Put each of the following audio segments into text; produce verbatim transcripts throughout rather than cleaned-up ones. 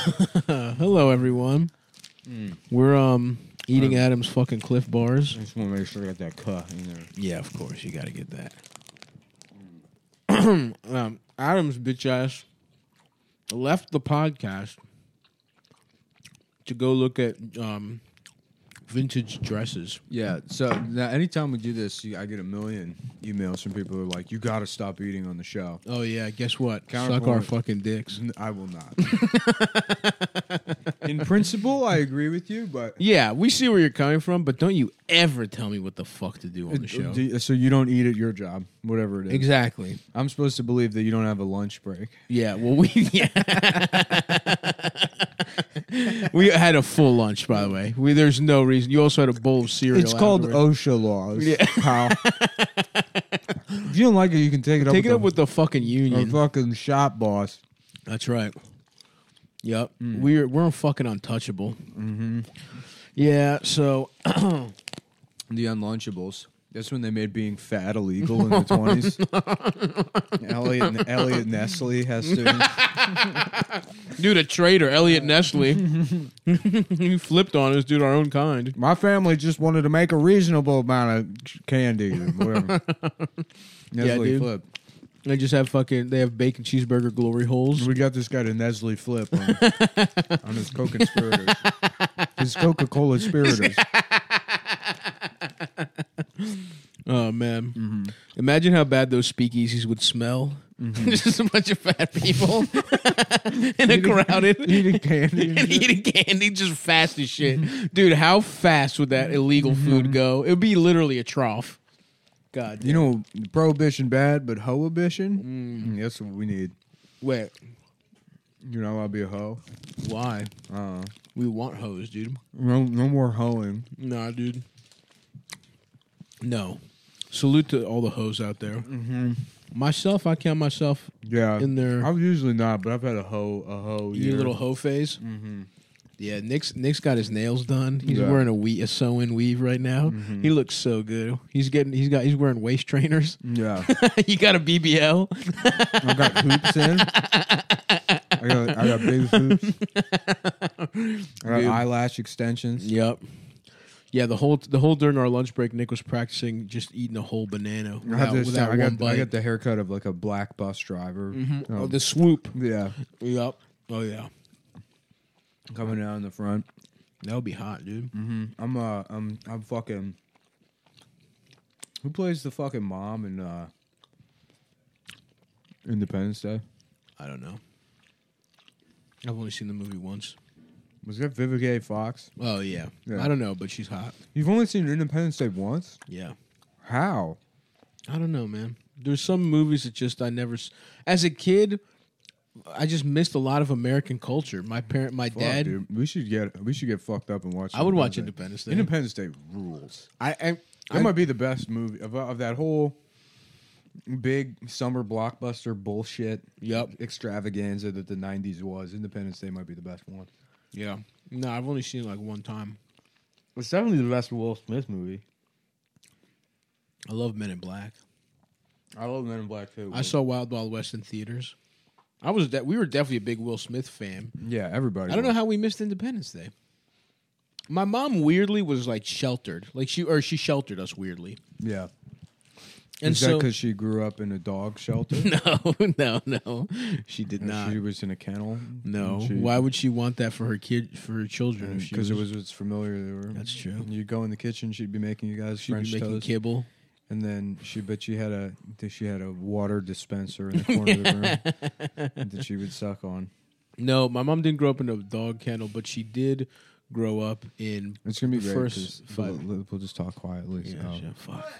Hello, everyone. Mm. We're um eating um, Adam's fucking Cliff Bars. I just want to make sure I got that cut in there. Yeah, of course. You got to get that. um, Adam's bitch ass left the podcast to go look at um, vintage dresses. Yeah, so now anytime we do this, I get a million emails from people who are like, you got to stop eating on the show. Oh, yeah. Guess what? Suck our fucking dicks. I will not. In principle, I agree with you, but... Yeah, we see where you're coming from, but don't you ever tell me what the fuck to do on the show. Do, so you don't eat at your job, whatever it is. Exactly. I'm supposed to believe that you don't have a lunch break. Yeah, well, we... Yeah. We had a full lunch, by the way. We, there's no reason. You also had a bowl of cereal. It's called afterwards. OSHA laws, yeah. pal. If you don't like it, you can take it up. Take with it up the, with the fucking union. Or fucking shop boss. That's right. Yep. Mm. We're we're fucking untouchable. Mm-hmm. Yeah. So the Unlunchables. That's when they made being fat illegal in the twenties. Elliot, Elliot Nestle has to... Dude, a traitor, Elliot Nestle. He flipped on us, dude, our own kind. My family just wanted to make a reasonable amount of candy or whatever. Nestle yeah, dude. Flip. They just have fucking, they have bacon cheeseburger glory holes. We got this guy to Nestle Flip on, on his Coca-Spiriters. His Coca-Cola Spiriters. Oh, man. Mm-hmm. Imagine how bad those speakeasies would smell. Mm-hmm. Just a bunch of fat people in a crowded... Eating candy. And, and eating candy just fast as shit. Mm-hmm. Dude, how fast would that illegal food mm-hmm. go? It would be literally a trough. God damn. You know, prohibition bad, but hohibition? Mm. That's what we need. Wait. You're not allowed to be a hoe? Why? Uh, we want hoes, dude. No, no more hoeing. Nah, dude. No. Salute to all the hoes out there. Mm-hmm. Myself, I count myself yeah. in there. I'm usually not, but I've had a hoe, a hoe Your little hoe phase? Mm-hmm. Yeah, Nick's Nick's got his nails done. He's yeah. wearing a we a sew-in weave right now. Mm-hmm. He looks so good. He's getting he's got he's wearing waist trainers. Yeah. You got a B B L. I got hoops in. I got I got big hoops. I got Dude. eyelash extensions. Yep. Yeah, the whole the whole during our lunch break, Nick was practicing just eating a whole banana without, I, this, without I, one got, bite. I got the haircut of like a black bus driver. Mm-hmm. Oh, the swoop. Yeah. Yep. Oh yeah. Coming down in the front. That would be hot, dude. Mm-hmm. I'm uh I'm I'm fucking. Who plays the fucking mom in uh, Independence Day? I don't know. I've only seen the movie once. Was that Vivica A. Fox? Oh yeah. yeah. I don't know, but she's hot. You've only seen Independence Day once? Yeah. How? I don't know, man. There's some movies that just I never. As a kid, I just missed a lot of American culture. My parent, my Fuck, dad. Dude. We should get we should get fucked up and watch. I would watch Independence Day. Independence Day rules. I, I that I, might be the best movie of of that whole big summer blockbuster bullshit. Yep. Extravaganza that the nineties was. Independence Day might be the best one. Yeah. No, I've only seen it like one time. It's definitely the best Will Smith movie. I love Men in Black. I love Men in Black too. I saw Wild Wild West in theaters. I was de- we were definitely a big Will Smith fan. Yeah, everybody. I don't was. know how we missed Independence Day. My mom weirdly was like sheltered, like she or she sheltered us weirdly. Yeah. And Is so, that because she grew up in a dog shelter? No, no, no. She did and not. She was in a kennel. No. She, Why would she want that for her kid for her children? Because it was it's familiar. They were. That's true. You go in the kitchen, she'd be making you guys She'd French be making toast. kibble. And then she, but she had a, she had a water dispenser in the corner of the room that she would suck on. No, my mom didn't grow up in a dog kennel, but she did grow up in. It's gonna be great. First We'll, we'll just talk quietly. Yeah, so. yeah, fuck.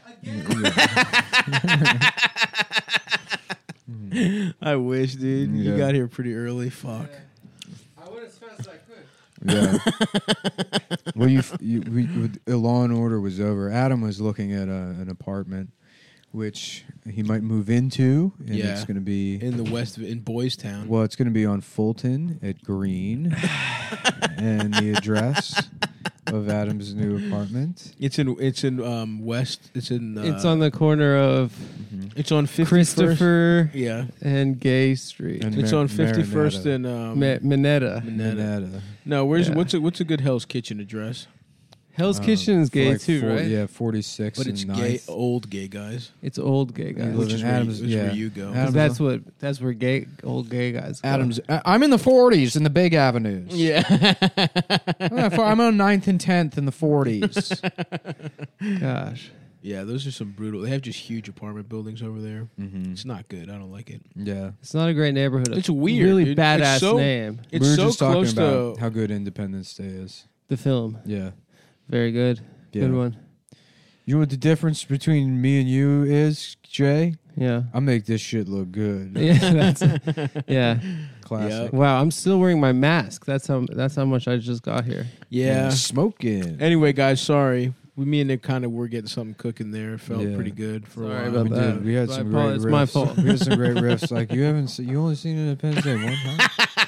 Yeah. I wish, dude. Yeah. You got here pretty early. Fuck. Yeah. I went as fast as I could. Yeah. Well, you, you we, we, Law and Order was over. Adam was looking at a, an apartment, which he might move into, and Yeah. it's going to be In the west, of, in Boys Town. well, it's going to be on Fulton at Green, and the address of Adam's new apartment. It's in. It's in um, west. It's in. Uh, It's on the corner of Mm-hmm. It's on fifty-first. Christopher Yeah. and Gay Street. And It's Mar- on fifty-first Marinetta. and um, Ma- Minetta. Minetta. Minetta. No, where's Yeah. what's a what's a good Hell's Kitchen address? Hell's Uh, Kitchen is gay like too, four- right? Yeah, forty-six But and it's gay, ninth. old gay guys. It's old gay You guys. live Which in is where Adams. you- which is yeah. where you go. 'Cause Adams- That's what. That's where gay old gay guys. Go. Adams. I- I'm in the forties in the big avenues. Yeah. I'm on ninth and tenth in the forties. Gosh. Yeah, those are some brutal. They have just huge apartment buildings over there. mm-hmm. It's not good. I don't like it. Yeah. It's not a great neighborhood. It's weird, Really dude. badass It's so- name. It's we were so just talking close about to. how good Independence Day is. The film. Yeah. Very good. Yeah. Good one. You know what the difference between me and you is, Jay? Yeah. I make this shit look good. Yeah. That's. Yeah. Classic. Wow. I'm still wearing my mask. That's how. That's how much I just got here. Yeah. Smoking. Anyway, guys, sorry. We, me and Nick kind of were getting something cooking there. It felt Yeah. pretty good for Sorry a while. about we that. did. We had My some fault. great It's riffs. my fault. We had some great riffs. Like you haven't, se- you only seen Independence Day one time.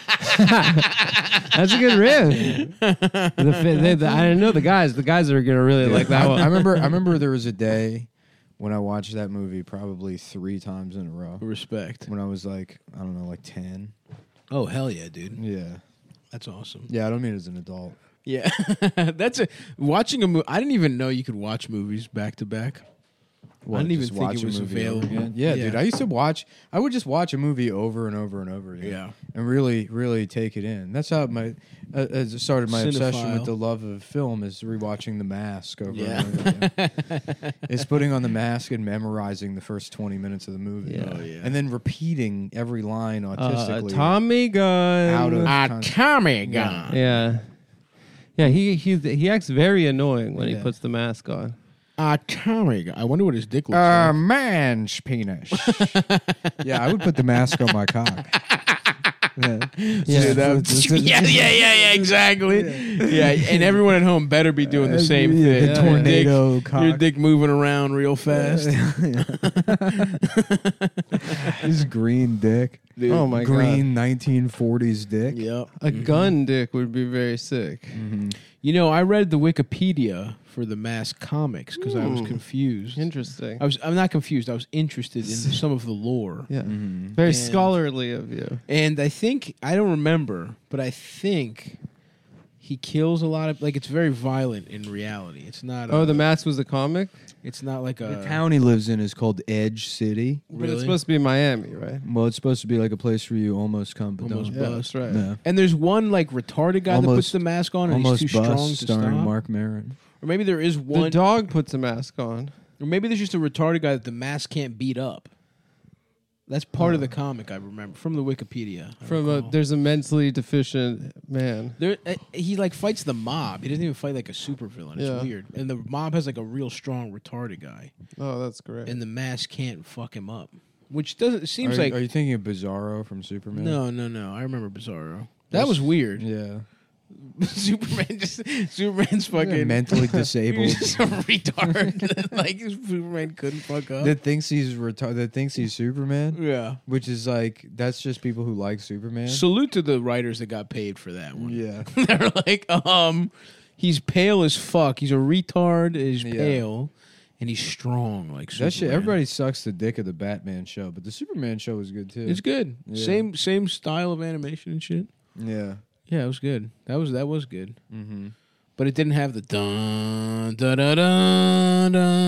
That's a good riff. the, fi- they, the, I didn't know the guys. The guys are gonna really like that I, one. I remember. I remember there was a day when I watched that movie probably three times in a row. Respect. When I was like, I don't know, like ten. Oh hell yeah, dude. Yeah. That's awesome. Yeah. I don't mean as an adult. Yeah, that's a watching a movie. I didn't even know you could watch movies back to back. What, I didn't even just think watch it a was movie over available. again? Yeah, Yeah. dude. I used to watch. I would just watch a movie over and over and over again. Yeah. and really, really take it in. That's how my uh, as it started my obsession Cinephile. with the love of film is rewatching The Mask over Yeah. and over again. It's putting on The Mask and memorizing the first twenty minutes of the movie. Yeah. Oh, yeah. and then repeating every line uh, autistically. Tommy gun. Out of- A Tommy gun. Yeah. Yeah. He he he acts very annoying when he Yeah. puts the mask on. A Tommy gun. I wonder what his dick looks A like. man's penis. Yeah, I would put the mask on my cock. Yeah, Yeah. that- yeah, yeah, yeah, yeah, exactly. Yeah, and everyone at home better be doing the same Yeah, thing. the Yeah. tornado Your dick, cock. your dick moving around real fast. His green dick. Dude. Oh my green nineteen forties dick. Yep. A gun dick would be very sick. Mm-hmm. You know, I read the Wikipedia for the Mask comics because I was Ooh. confused. Interesting. I was. I'm not confused. I was interested in some of the lore. Yeah. Mm-hmm. Very And- scholarly of you. And I think I don't remember, but I think he kills a lot of like it's very violent in reality. It's not. Oh, a- the mask was a comic, It's not like a The town he lives in is called Edge City. but Really? it's supposed to be Miami, right? Well, it's supposed to be like a place where you almost come, but Almost don't. bust. Yeah, that's right. No. And there's one like retarded guy that puts Almost- the mask on, and Almost he's too Bust, strong to starring stop. Mark Maron. Or maybe there is The one, dog puts a mask on. or maybe there's just a retarded guy that the mask can't beat up. That's part of the comic I remember from the Wikipedia. I From a, recall. there's a mentally deficient man. There, uh, he like fights the mob. He doesn't even fight like a supervillain. It's Yeah. weird. And the mob has like a real strong retarded guy, Oh, that's great. and the mask can't fuck him up. Which doesn't. It seems are, like are you thinking of Bizarro from Superman? no, no, no. I remember Bizarro. That That's- was weird. Yeah. Superman just Superman's fucking mentally disabled. He's just a retard. Like Superman couldn't fuck up. That thinks he's retarded. That thinks he's Superman, yeah. which is like that's just people who like Superman. Salute to the writers that got paid for that one. Yeah. They're like, um, he's pale as fuck. He's a retard. He's Yeah. pale, and he's strong like Superman. That shit. Everybody sucks the dick of the Batman show, but the Superman show was good too. It's good. Yeah. Same same style of animation and shit. Yeah. Yeah, it was good. That was that was good. Mm-hmm. But it didn't have the dun da da da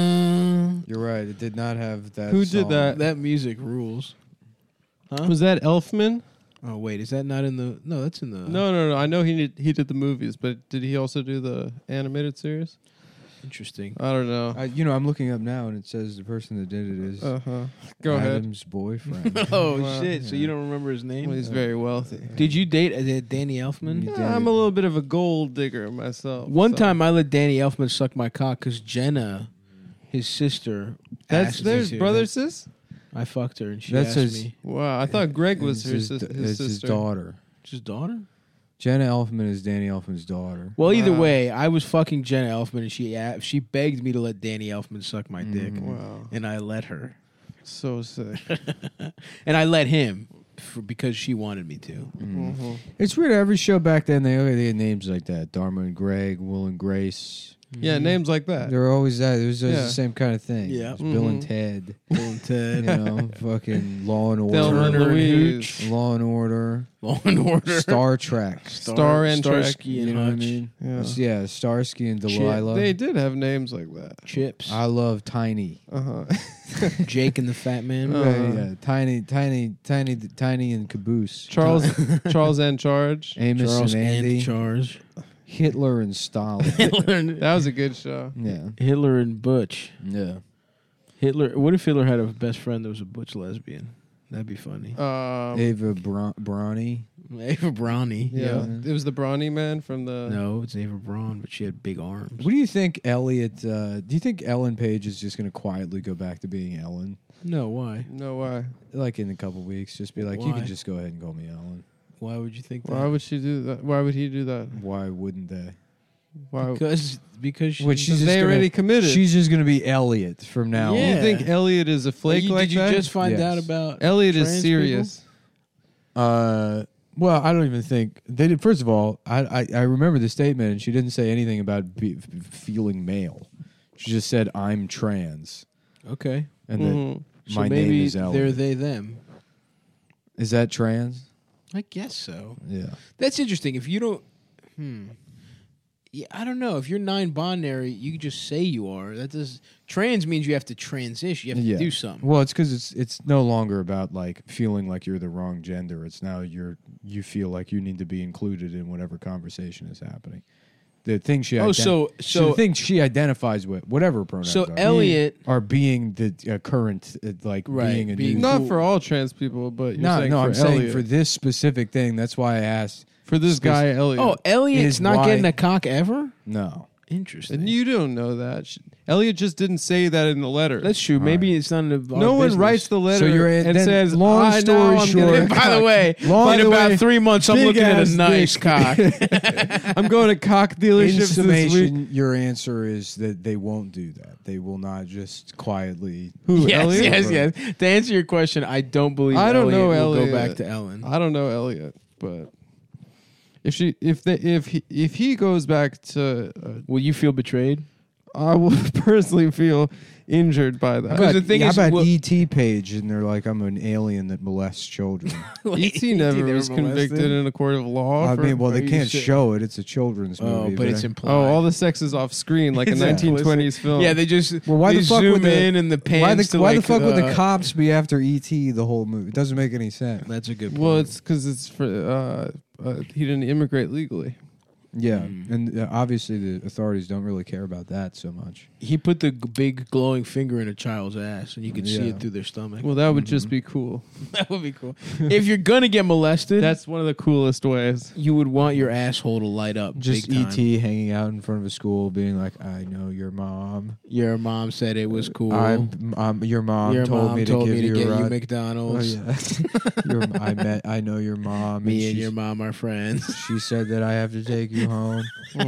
da. You're right. It did not have that. Who did song. that? That music rules. Huh? Was that Elfman? Oh wait, is that not in the? No, that's in the. No, no, no. I know he did, he did the movies, but did he also do the animated series? Interesting. I don't know. I, you know, I'm looking up now, and it says the person that did it is Uh huh. Go ahead. Adam's boyfriend. Oh Wow. shit! So you don't remember his name? Well, he's very wealthy. Did you date uh, Danny Elfman? You Yeah, I'm a little bit of a gold digger myself. One so- time I let Danny Elfman suck my cock because Jenna, his sister, That's asked me there's to. brother sis. I fucked her and she That's asked his- me. Wow, I thought Greg was It's her his, sis- it's his his sister. daughter. His daughter? Jenna Elfman is Danny Elfman's daughter. Well, either Wow. way, I was fucking Jenna Elfman and she a- she begged me to let Danny Elfman suck my dick, Mhm. Wow, and I let her, so sick. and I let him for, because she wanted me to. Mm. Mhm. It's weird. Every show back then, they, they had names like that: Dharma and Greg, Will and Grace. Yeah, names like that. They're always that. It was always Yeah. the same kind of thing. Yeah. It was Bill and Mhm. Ted. Bill and You Ted, know, fucking Law and Thelma Order, and Turner and Louise. Hooch. Law and Order, Law and Order, Star Trek. Star and Trek. Starsky You and know what I Hutch. mean? Yeah. Yeah, Starsky and Chip. Delilah. They did have names like that. Chips, I love Tiny. Uh huh. Jake and the Fat Man. Uh, yeah, yeah, Tiny, Tiny, Tiny, Tiny and Caboose. Charles Charles and Charge. Amos Charles and Andy. and Charles. Hitler and Stalin. Hitler and, That was a good show. yeah, Hitler and Butch. yeah. Hitler. What if Hitler had a best friend that was a butch lesbian? That'd be funny. Um, Ava Bra- Brawny. Ava Brawny. yeah. yeah. It was the Brawny man from the. No, it's Ava Braun, but she had big arms. What do you think, Elliot? Uh, do you think Ellen Page is just going to quietly go back to being Ellen? No, why? No, why? Like in a couple weeks, just be like, you Why? can just go ahead and call me Ellen. Why would you think that? Why would she do that? Why would he do that? Why wouldn't they? Why? Because because she, Which she's Because just they gonna- already committed. She's just going to be Elliot from now Yeah. You think Elliot is a flake you, like did you that? just find Yes. out about Elliot is trans serious. on. Uh, well, I don't even think they did. First of all, I, I I remember the statement, and she didn't say anything about be, f- feeling male. She just said, "I'm trans," people? Okay, and then Mhm. so my maybe name is Ellen. they're they them. Is that trans? I guess so. Yeah. That's interesting. If you don't, hmm, yeah, I don't know. If you're non-binary, you can just say you are. That does trans means you have to transition. You have to Yeah. do something. Well, it's because it's it's no longer about like feeling like you're the wrong gender. It's now you're you feel like you need to be included in whatever conversation is happening. The thing she Oh, ident- so so so the thing she identifies with, whatever pronouns so are, Elliot. are being the uh, current uh, like Right, being a being new. Not Cool. for all trans people, but you're no, saying no, for I'm saying Elliot. for this specific thing. That's why I asked. for this spec- guy Elliot. Oh, Elliot's Is not why- getting a cock ever. No, Interesting. and you don't know that. Sh- Elliot just didn't say that in the letter. That's true. Maybe it's none of our no one business. writes the letter So you're in- and then says, long "I story now I'm short- gonna And by the way, Long in the about way, three months, I'm big looking at ass a nice dick. cock. I'm going to cock in dealerships this week." summation, your answer is that they won't do that. They will not just quietly. Who, yes, Elliot? yes, yes. To answer your question, I don't believe I don't Elliot know will Elliot. go back to Ellen. I don't know Elliot, but if she, if they, if he, if he goes back to, uh, Will you feel betrayed? I will personally feel injured by How that. Because about, the thing how is, about well- E T page, and they're like, I'm an alien that molests children. E T never never was convicted molested? in a court of law. I for- mean, well, they are you can't sure? show it. It's a children's Oh, movie. but it's I- implied. oh, all the sex is off screen like a Yeah. nineteen twenties film. Yeah, they just Well, why they the fuck zoom would the- in and the pans why the to why like, the fuck would the uh, cops be after E T the whole movie? It doesn't make any sense. That's a good point. well, it's because it's for uh, uh, he didn't immigrate legally. Yeah, Mm. and uh, obviously the authorities don't really care about that so much. he put the g- big glowing finger in a child's ass, and you could see Yeah. it through their stomach. Well, that would just Mhm. be cool. that would be cool. If you're gonna get molested, That's one of the coolest ways. you would want your asshole to light up. Just big E time. T hanging out in front of a school, being like, "I know your mom. Your mom said it was cool. I'm, um, your mom your told mom me to told give me to you get a you ride." McDonald's. Oh, yeah. your, I met. I know your mom. Me and she's- your mom are friends. She said that I have to take you home.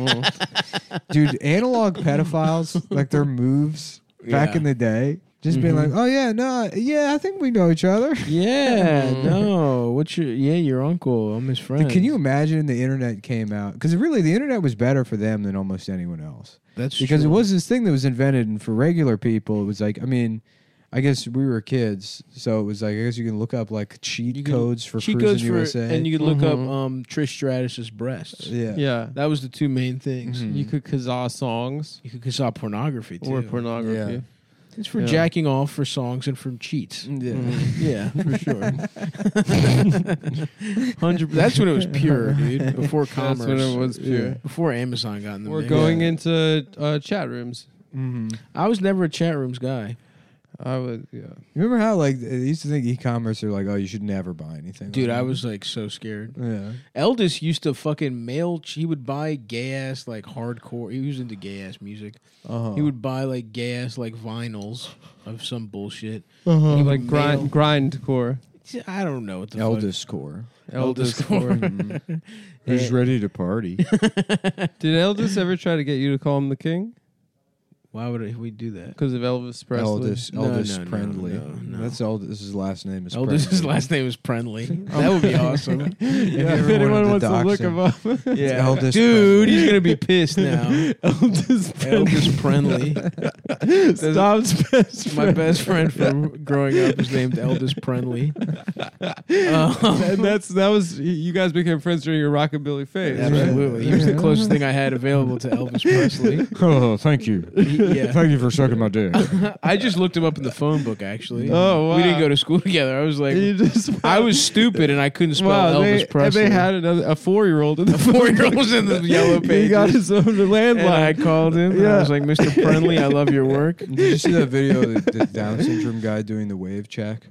Mhm. Dude, analog pedophiles, like their moves back Yeah. in the day, just being Mhm. like, "Oh yeah, no, yeah, I think we know each other." Yeah, Mhm. no. What's your yeah, your uncle. I'm his friend. Can you imagine the internet came out? Because really, the internet was better for them than almost anyone else. That's Because true. it was this thing that was invented, and for regular people, it was like, I mean, I guess we were kids, so it was like, I guess you can look up like cheat You can- codes for She Cruising goes for U S A. and you could look up Mhm. um Trish Stratus's breasts. yeah. Yeah. That was the two main things. Mhm. You could kazaa songs You could saw pornography too. or pornography. Yeah. It's for Yeah. jacking off, for songs, and for cheats. Yeah. Mhm. Yeah, for sure. Hundred. That's when it was pure, dude. Before commerce. That's when it was pure. Yeah. Before Amazon got in the We're mix. going Yeah. into uh, chat rooms. Mm-hmm. I was never a chat rooms guy, I would, yeah. Remember how like they used to think e-commerce are like, oh, you should never buy anything, dude. I online? was like so scared. Yeah. Eldest used to fucking mail. He would buy gay ass like hardcore. He was into gay ass music. Uh-huh. He would buy like gay ass like vinyls of some bullshit. Uh-huh. He Like would grind, grindcore. I don't know what the Eldest core. Eldest Eldest core. Mhm. Who's Yeah. ready to party? Did Eldest ever try to get you to call him the king? Why would we do that? Because of Elvis Presley. Eldest, No, eldest no, no, Prendley. no, no. That's Eldest. His last name is. Eldest's Prendley. last name is Prendley. That would be awesome. If Yeah, you if ever anyone wanted wants to to look dox him up. Yeah, Eldest dude, Prendley. he's gonna be pissed now. Eldest Eldest Prendley. Stop's best My friend. best friend from growing up is named Eldest Prendley. Um, And that's that was you guys became friends during your rockabilly phase. right? absolutely, he was the closest thing I had available to Elvis Presley. Oh, thank you. He- yeah. Thank you for sucking my dick. I just looked him up in the phone book. Actually, Oh, we didn't wow. go to school together. I was like, You just I was stupid and I couldn't spell wow. Elvis They, Presley. and they had another, a four-year-old in the four-year-old was in the yellow pages. He got his own And I landline. called him. And I Yeah. was like, Mister Prendley, I love your work. Did you see that video of the, the Down syndrome guy doing the wave check?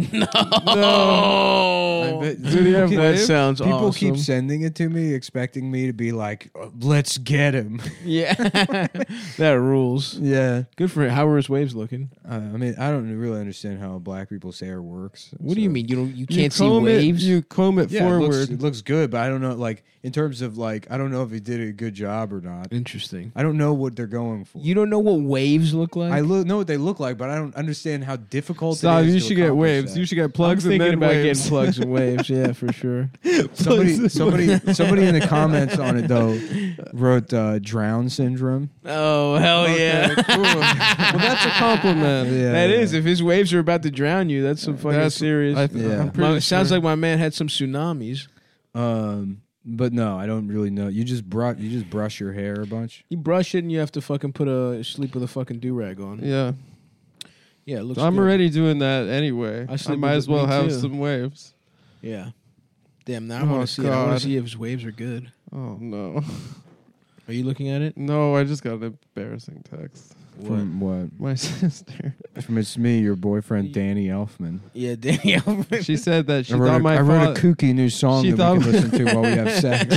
No. I bet- Did he have people That waves? sounds People awesome. keep sending it to me, expecting me to be like, "Let's get him." Yeah, that rules. Yeah. Good for him. How are his waves looking? Uh, I mean, I don't really understand how black people's hair works. What do you so- mean? You don't? You You can't see comb it- waves? You comb it Yeah, it forward. looks, it looks good, but I don't know. Like in terms of like, I don't know if he did a good job or not. Interesting. I don't know what they're going for. You don't know what waves look like? I lo- know what they look like, but I don't understand how difficult. Stop, it is you to should get accomplish waves. that. You should get I'm plugs and thinking then about waves. getting plugs and waves. Yeah, for sure. Somebody, Plugs and somebody, waves. somebody in the comments on it though wrote uh, "drown syndrome." Oh hell Okay, cool. Well, that's a compliment. Yeah, That yeah. is. If his waves are about to drown you, that's some fucking That's- serious. I th- Yeah. I'm pretty My- sounds sure. like my man had some tsunamis. Um, but no, I don't really know. You just brought, you just brush your hair a bunch. You brush it and you have to fucking put a sleep with a fucking do rag on. Yeah, Yeah, it looks. I'm good. already doing that anyway. I I, sleep might with as it- well me have too. some waves. Yeah. Damn. Now I Oh, want to see. It. I want God. to see if his waves are good. Oh no, Are you looking at it? no! I just got an embarrassing text. From what? My sister. From it's me, your boyfriend Danny Elfman. Yeah, Danielle. She said that she I wrote, thought a, my I wrote a father. kooky new song She that thought- we can listen to while we have sex.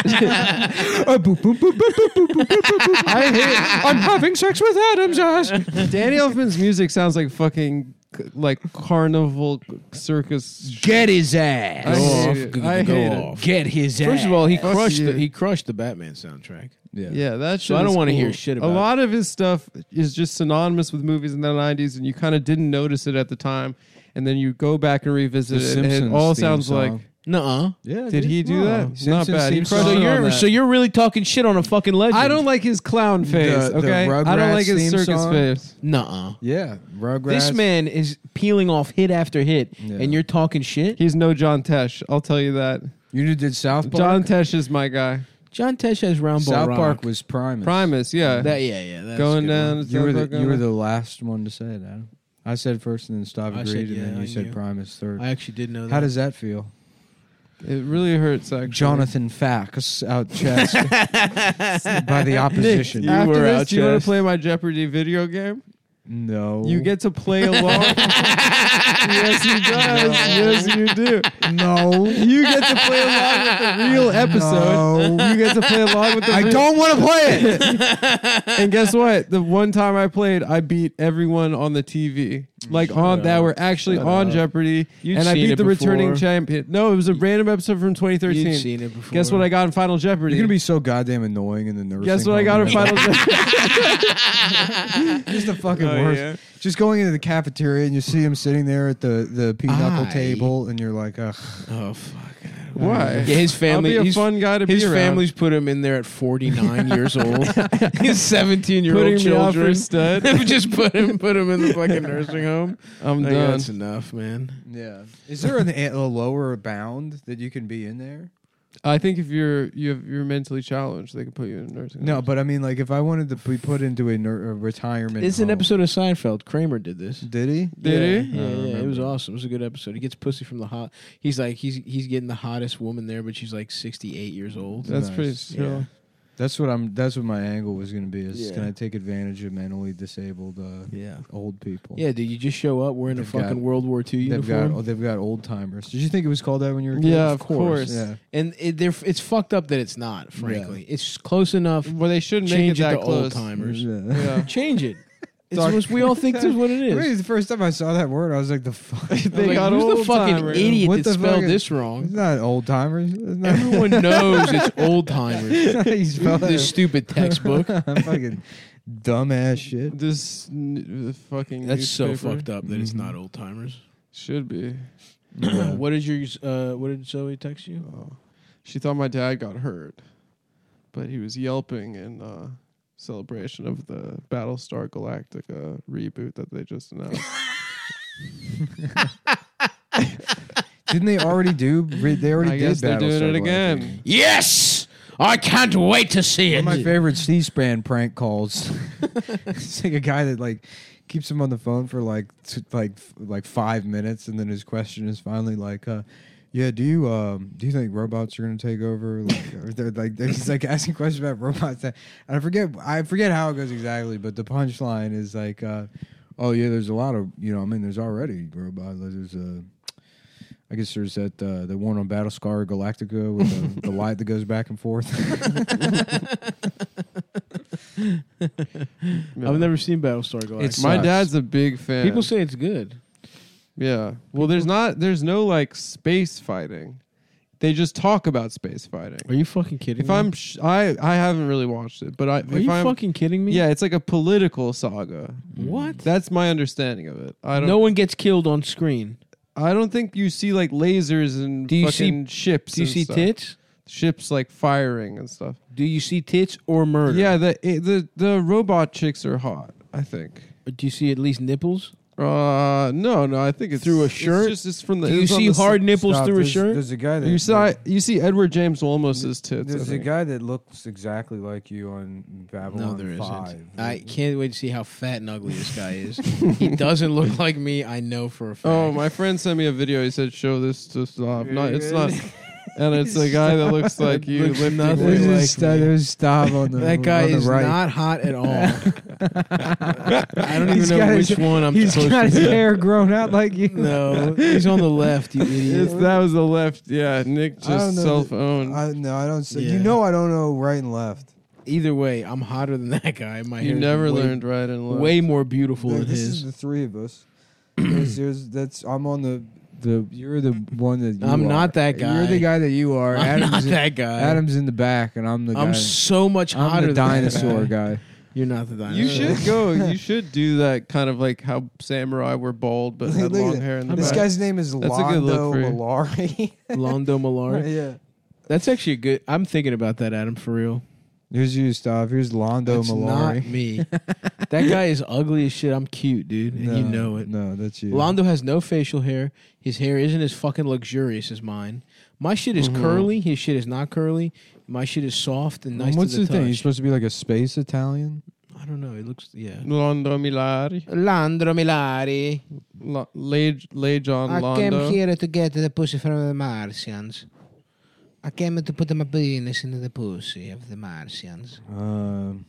Oh, boop, boop, boop, boop, boop, boop, boop, boop, boop. I hate, I'm having sex with Adam's ass. Danny Elfman's music sounds like fucking like carnival circus. Get his ass. I Go hate off. it. Go- I go hate off. Get his ass. First of all, he Fuck crushed. you. The, he crushed the Batman soundtrack. yeah. Yeah, that. So shit I don't is wanna cool. hear shit about A it. lot of his stuff is just synonymous with movies in the nineties, and you kind of didn't notice it at the time, and then you go back and revisit The it, and it Simpsons all theme sounds song. like. Nuh-uh. Yeah. Did he do that? Simpsons Not bad. He theme crushed So song. it on you're that. so you're really talking shit on a fucking legend. I don't like his clown face. The- the okay, I don't Rugrats like his theme circus song? face. Nuh-uh. Yeah. Rugrats. This man is peeling off hit after hit, Yeah. and you're talking shit. He's no John Tesh. I'll tell you that. You did South Park. John Tesh is my guy. John Tesh has round ball South rock. Park was Primus. Primus, yeah. That yeah yeah. That's Going a good down. one. to You were South the Park you on were it. the last one to say it, Adam. I said first, and then Stav I agreed, said, and yeah, then you I said knew. Primus third. I actually did know that. How does that feel? It really hurts, actually. Jonathan Fax out chest by the opposition. You After were this, out do you want chest. to play my Jeopardy video game? No, You get to play along. Yes, he does. Yes, you do. no. You get to play along with the real episode. No. You get to play along with the. I real- don't want to play it. And guess what? The one time I played, I beat everyone on the T V. Like on that up. were actually Shut on up. Jeopardy, You'd and I seen beat it the returning before. champion. No, it was a random episode from twenty You'd thirteen. seen it before. Guess what I got in Final Jeopardy? You're gonna be so goddamn annoying in the nursing. Guess what I got home, in man. Final Jeopardy? Just the fucking Oh, worst. yeah. Just going into the cafeteria and you see him sitting there at the the pinochle Aye. table, and you're like, ugh. Oh fuck. Why? Yeah, his family. I'll be a he's- fun guy to his be around. family's put him in there at forty-nine years old. His seventeen-year-old Putting me off children for stud. just put him put him in the fucking nursing home. I'm I think done. that's enough, man. Yeah. Is there an, a lower bound that you can be in there? I think if you're you have, you're mentally challenged, they can put you in a nursing No, home. but I mean, like, if I wanted to be put into a, ner- a retirement, It's an home- episode of Seinfeld. Kramer did this. Did he? Did yeah, he? Yeah, I yeah. It was remember. awesome. It was a good episode. He gets pussy from the hot. He's like he's he's getting the hottest woman there, but she's like sixty-eight years old. That's Nice. pretty Yeah. chill. That's what I'm. That's what my angle was going to be. Is Yeah. can I take advantage of mentally disabled uh, Yeah. old people? Yeah, dude, you just show up wearing a They've fucking got- World War Two They've uniform. got. Oh, they've got old timers. Did you think it was called that when you were a kid? Yeah, of course. Yeah. and it, they're, it's fucked up that it's not, frankly. It's close enough. Well, they shouldn't make Change it it that to close. old timers. Yeah. Yeah. Change it. It's what we all think is what it Wait, is. the first time I saw that word, I was like, "The fuck." I was They like, got who's the old fucking timer. idiot What that the spelled fuck? this It's wrong? not old timers. It's not. Everyone knows it's old timers. He spelled This it. stupid textbook. Fucking dumbass shit. This n- fucking That's so newspaper fucked up that it's Mhm. not old timers. should be. Yeah. What did your uh, what did Zoe text you? Oh. She thought my dad got hurt, but he was yelping in uh, celebration of the Battlestar Galactica reboot that they just announced. Didn't they already do? re- They already I did. guess they're doing Battlestar it again. Galactica. Yes, I can't wait to see One it. of my favorite C-SPAN prank calls. It's like a guy that like keeps him on the phone for like t- like f- like five minutes, and then his question is finally like, uh, "Yeah, do you um do you think robots are going to take over?" Like, or they're like they're just like asking questions about robots. And I forget I forget how it goes exactly, but the punchline is like, uh, "Oh yeah, there's a lot of you know I mean there's already robots. There's a." I guess there's that uh, the one on Battlestar Galactica with the, the light that goes back and forth. I've never seen Battlestar Galactica. It's- My sucks. dad's a big fan. People say it's good. yeah. Well, there's not. There's no like space fighting. They just talk about space fighting. Are you fucking kidding If me? I'm, sh- I I haven't really watched it, but I. Are if you I'm, fucking kidding me? Yeah, it's like a political saga. What? That's my understanding of it. I don't. No one gets killed on screen. I don't think you see like lasers and Do you fucking ships. Do you and see stuff. tits? Ships like firing and stuff. Do you see tits or murder? Yeah, the it, the the robot chicks are hot. I think. Or do you see at least nipples? Uh, no, no. I think it's Through a it's shirt? just it's from the. Do you it's on see the hard s- nipples Stop, through a there's, shirt? There's a guy that You saw you see Edward James Olmos's tits. I There's a think. guy that looks exactly like you on Babylon No, there five. isn't. I can't wait to see how fat and ugly this guy is. He doesn't look like me. I know for a fact. Oh, my friend sent me a video. He said, "Show this to stop." Not, it's not, and it's a guy that looks like you Looks lifting nothing There's, weights. like a me. st- there's stop on the That guy on the is right. not hot at all. I don't even He's know got which his- one I'm He's supposed got to his be. hair grown out like you. No, he's on the left, you idiot. It's, that was the left. Yeah, Nick I don't just know self-owned. I, no, I don't. Say, Yeah. You know, I don't know right and left. Either way, I'm hotter than that guy. My you hair never is way, learned right and left. way more beautiful Look, than this his. is the three of us. There's, there's, that's I'm on the the. You're the one that you I'm are. not that guy. You're the guy that you are. I'm Adam's not in, that guy. Adam's in the back, and I'm the guy. I'm so much I'm hotter the than that dinosaur guy. guy. You're not the dinosaur. You should go. You should do that kind of like how samurai were bald but had Look at long that. hair in the This back. guy's name is That's a good look Londo for you. Malari. Londo Malari. yeah. That's actually a good. I'm thinking about that, Adam, for real. Here's you, Stav. Here's Londo That's Malari. not me. That guy is ugly as shit. I'm cute, dude, and you know it. No, that's you. Londo has no facial hair. His hair isn't as fucking luxurious as mine. My shit is Mhm. curly. His shit is not curly. My shit is soft and nice And what's to the, the thing? touch. He's supposed to be like a space Italian. I don't know. It looks yeah. Londo Milari. Landro Milari. Lo- Lay, Lay John I came Londo. here to get the pussy from the Martians. I came to put my penis into the pussy of the Martians. Um,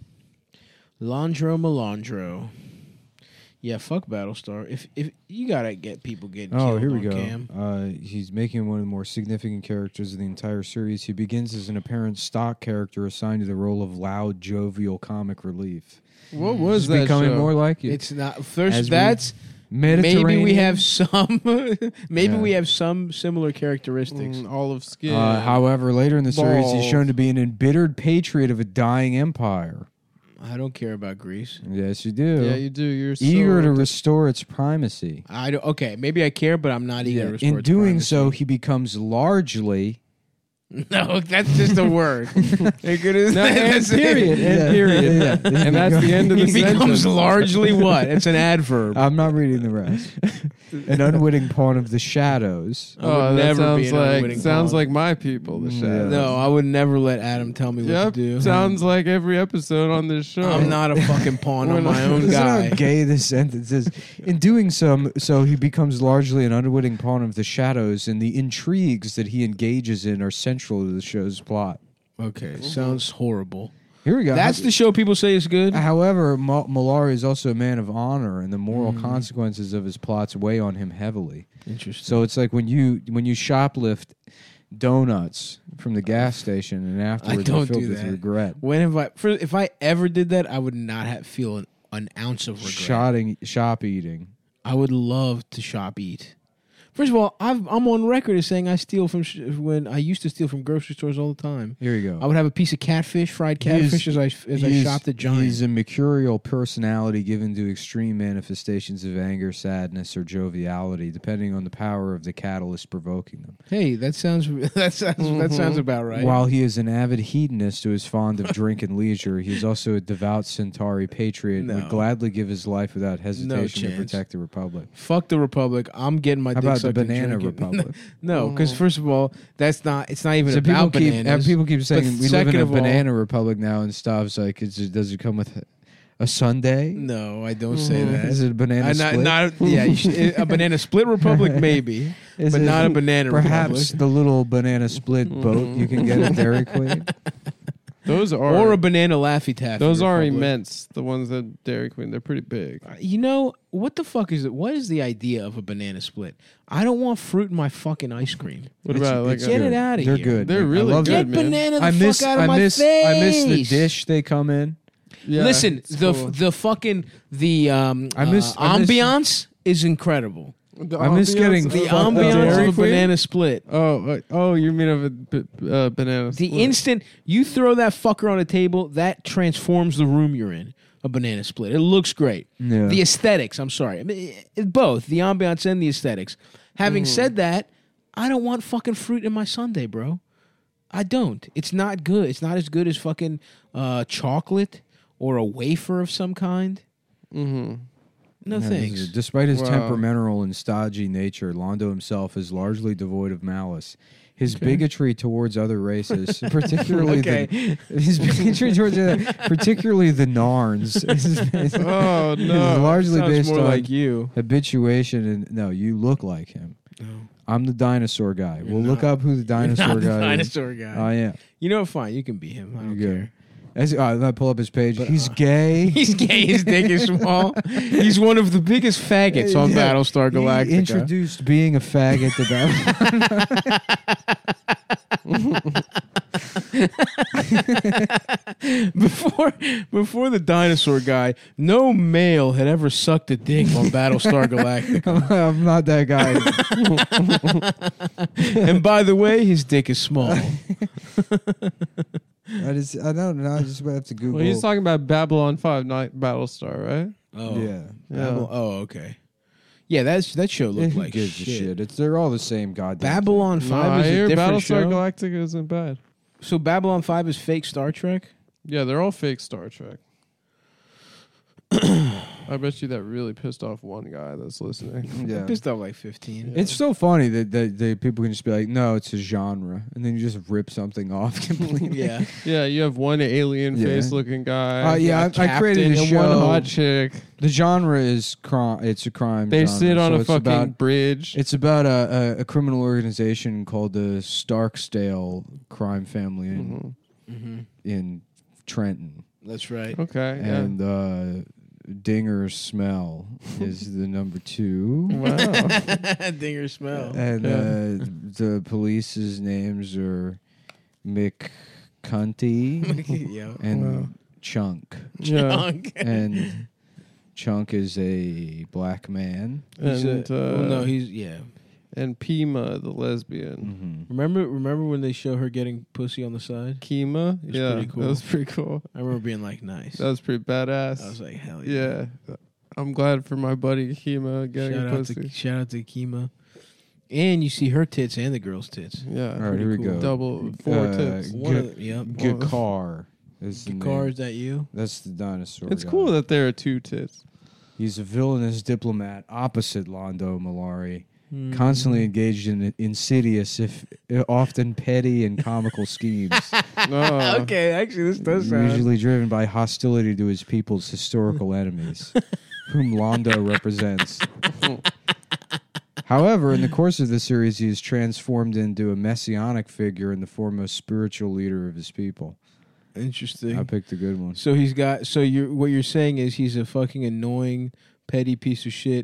Landro Melandro. Yeah, fuck Battlestar. If if you gotta get people getting oh, killed here we on go. cam. Uh, he's making one of the more significant characters of the entire series. He begins as an apparent stock character assigned to the role of loud, jovial comic relief. What was He's that becoming show? more like it. It's not first. As we- That's Mediterranean. maybe we have some. maybe Yeah. we have some similar characteristics. Mm, olive skin. Uh, however, later in the series, he's Bald. shown to be an embittered patriot of a dying empire. I don't care about Greece. Yes, you do. yeah, you do. You're Eager so to restore its primacy. I don't, okay, maybe I care, but I'm not eager to restore In its doing primacy. so, he becomes largely. No, that's just a word. It could- No, and that's- period. And Yeah. period. Yeah. And that's the end of the He becomes sentence. largely what? It's an adverb. I'm not reading the rest. An unwitting pawn of the shadows. I would Oh, that never be sounds an like unwitting sounds pawn. like my people. The Yeah. shadows. No, I would never let Adam tell me what Yep. to do. Sounds like every episode on this show. I'm not a fucking pawn. I'm my own Listen guy. how gay this sentence is. In doing so, so he becomes largely an unwitting pawn of the shadows, and the intrigues that he engages in are central to the show's plot. Okay, sounds horrible. Here we go. That's the show people say is good. However, Ma- Malari is also a man of honor, and the moral consequences of his plots weigh on him heavily. Interesting. So it's like when you when you shoplift donuts from the gas station, and afterwards don't you're filled do with that. regret. When have I? For, if I ever did that, I would not have feel an an ounce of regret. Shotting, shop eating. I would love to shop eat. First of all, I've, I'm on record as saying I steal from sh- when I used to steal from grocery stores all the time. Here you go. I would have a piece of catfish, fried catfish, as I as I He's- shopped at Giant. He's a mercurial personality given to extreme manifestations of anger, sadness, or joviality, depending on the power of the catalyst provoking them. Hey, that sounds that sounds that sounds about right. While he is an avid hedonist who is fond of drink and leisure, he is also a devout Centauri patriot and No. would gladly give his life without hesitation to chance. protect the Republic. Fuck the Republic. I'm getting my How dick about the sucked and Banana drinking. Republic? No, because first of all, that's not. It's not even So people about keep bananas. uh, people keep saying But we live in second a of all- banana republic now and stuff. It's like, is it, does it come with a Sunday? No, I don't say that. Is it a banana I, not, split? not yeah, you should, a banana split republic maybe, Is but it not a banana perhaps republic. the little banana split boat you can get at Dairy Queen? Those are Or a banana Laffy Taffy. those are republic. immense. The ones at Dairy Queen, they're pretty big. You know what the fuck is it? What is the idea of a banana split? I don't want fruit in my fucking ice cream. What It's- about like it's a, Get good. it outta They're here. good. They're I really love good, Get them. man. banana the I miss fuck out of I my miss face. I miss the dish they come in. Yeah, Listen, it's the cool. the fucking the um I miss- uh, I miss- ambiance is incredible. The I miss ambiance getting of The fuck a ambiance Dairy of a Queen? banana split. Oh, uh, oh, you mean of a b- uh, banana? The split. instant you throw that fucker on a table, that transforms the room you're in. A banana split. It looks great. Yeah. The aesthetics. I'm sorry. I mean, it, both the ambiance and the aesthetics. Having said that, I don't want fucking fruit in my sundae, bro. I don't. It's not good. It's not as good as fucking uh, chocolate or a wafer of some kind. Mhm. No Yeah, thanks. Despite his Wow. temperamental and stodgy nature, Londo himself is largely devoid of malice. His bigotry towards other races, particularly Okay. the, his bigotry towards uh, particularly the Narns, is, is- Oh is no! largely Sounds based more on like you. habituation. And no, you look like him. No. I'm the dinosaur guy. You're we'll look not. up who the dinosaur You're not the guy dinosaur guy. is. I am. You know, fine. You can be him. I don't You go. care. As, uh, I pull up his page. But, He's uh, gay. He's gay. His dick is small. He's one of the biggest faggots on Yeah. Battlestar He Galactica. introduced being a faggot to Battlestar. before before the dinosaur guy, no male had ever sucked a dick on Battlestar Galactica. I'm not that guy. And by the way, his dick is small. I just, I don't know. I just have to Google. Well, he's talking about Babylon five Night Battlestar, right? Oh, Yeah. Babel- oh, okay. Yeah, that's that show looked Who like gives shit. a shit? It's they're all the same goddamn. Babylon No, Five I is hear a different Battlestar show. Galactica isn't bad. So Babylon Five is fake Star Trek. Yeah, they're all fake Star Trek. I bet you that really pissed off one guy that's listening. thing. Yeah. Pissed off like fifteen. It's so funny that, that, that people can just be like, no, it's a genre, and then you just rip something off completely. Yeah. Yeah, you have one alien Yeah. face looking guy. Uh, yeah, I, I created a and show. one hot chick. The genre is crime. It's a crime. They genre, sit on so a it's fucking About, bridge. it's about a, a, a criminal organization called the Starksdale crime family in, Mhm. Mm-hmm. in Trenton, That's right. Okay. Yeah. and uh, Dinger Smell is the number two. Wow. Dinger smell. And Yeah. uh, the police's names are Mick Cunty yeah. and Wow. Chunk. Yeah. Junk. And Chunk is a black man. He's a- And uh, well, no, he's yeah. and Pima, the lesbian. Mm-hmm. Remember, remember when they show her getting pussy on the side? Kima. It's Yeah, pretty cool. that was pretty cool. I remember being like, nice. That was pretty badass. I was like, hell yeah. yeah. I'm glad for my buddy Kima getting Shout a out pussy. to shout out to Kima. And you see her tits and the girl's tits. yeah. All right, here we cool. go. Double four Uh, tits. One G- of the, yep. Gakar is the Car, name. is that you? That's the dinosaur. It's guy. cool that there are two tits. He's a villainous diplomat opposite Londo Malari, Mm. constantly engaged in insidious, if often petty and comical schemes. Oh. Okay, actually, this does sound. Usually driven by hostility to his people's historical enemies, whom Londo represents. However, in the course of the series, he is transformed into a messianic figure and the foremost spiritual leader of his people. Interesting. I picked a good one. So he's got. So you're what you're saying is he's a fucking annoying, petty piece of shit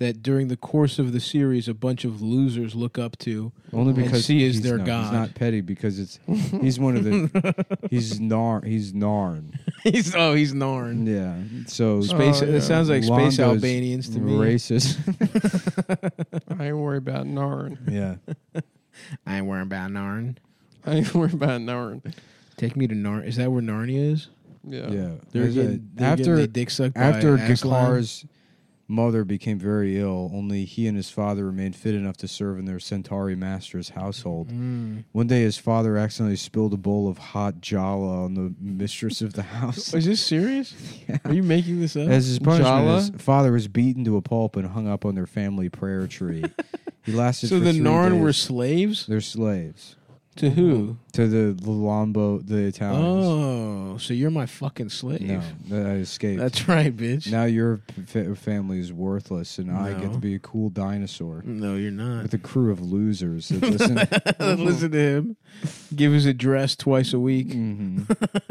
that during the course of the series, a bunch of losers look up to. Only And because she is he's their not, god. He's not petty because it's he's one of the he's Nar he's Narn. he's oh, he's Narn. Yeah. So Space. Oh, yeah. It sounds like space Londo's Albanians to me. Racist. I ain't worried about Narn. yeah. I ain't worrying about Narn. I ain't worried about Narn. Take me to Narn. Is that where Narnia is? Yeah. Yeah. They're There's a- getting, they're after getting their dick sucked by after Aslan. Gakar's mother became very ill, only he and his father remained fit enough to serve in their Centauri master's household. Mm. One day, his father accidentally spilled a bowl of hot jala on the mistress of the house. Is this serious? Are you making this up? As his punishment, Jala? his father was beaten to a pulp and hung up on their family prayer tree. He lasted So for the three Narn days. were slaves? They're slaves To who? to the Lambo, the Italians. Oh, so you're my fucking slave. No, that I escaped. That's right, bitch. Now your fa- family is worthless, and I get No. to be a cool dinosaur No, you're not. with a crew of losers that listen. Listen to him. Give his address twice a week. Mhm.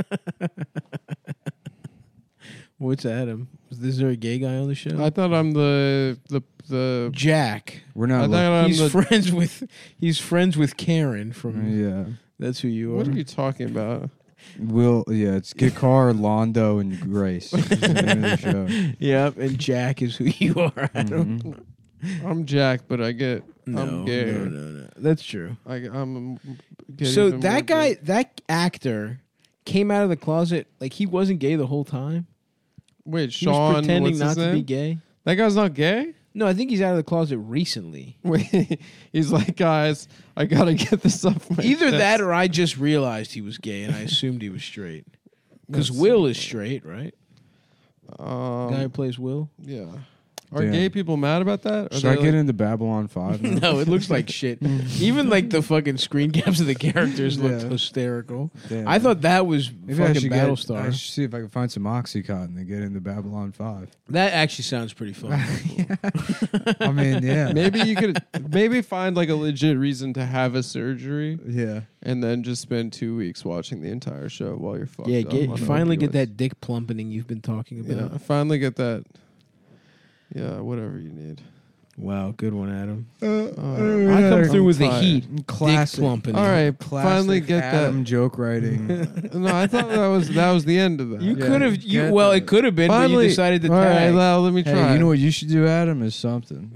What's Adam? Is there a gay guy on the show? I thought I'm the the the. Jack. We're I not. thought Look- I'm He's the. friends with he's friends with Karen from yeah, That's who you are. What are you talking about? Will. Yeah, it's Gakar, Londo, and Grace. Is the name of the show. Yep, and Jack is who you are, Adam. Mhm. I'm Jack, but I get. No, I'm gay. no, no, no. That's true. I, I'm. Get So even more that guy, gay. that actor, came out of the closet like he wasn't gay the whole time. Wait, He Sean. was pretending what's not his to name? be gay. That guy's not gay. No, I think he's out of the closet recently. Wait, he's like, guys, I gotta get this off my Either chest." that or I just realized he was gay and I assumed he was straight. Because That's- Will is straight, right? Um, The guy who plays Will. yeah. Are Damn. gay people mad about that? Are Should they I like- get into Babylon Five? now? No, it looks like shit. Even like the fucking screen caps of the characters looked Yeah. hysterical. Damn. I thought that was Maybe I fucking should get. I Battlestar. should see if I can find some OxyContin and get into Babylon Five. That actually sounds pretty fun. I mean, yeah, Maybe you could maybe find like a legit reason to have a surgery yeah. and then just spend two weeks watching the entire show while you're fucked yeah, up get, on finally get opioids. that dick plumpeting you've been talking about. Yeah, finally get that. Yeah, whatever you need. Wow, good one, Adam. Uh, I come through with the tired. heat. Classic. Dick plumping. All right, Classic finally get Adam joke writing. that. No, I thought that was that was the end of that. You Yeah, could have. You get well, that. it could have been, but Finally, you decided to all right, tag. well, let me try. Hey, you know what you should do, Adam? Is something.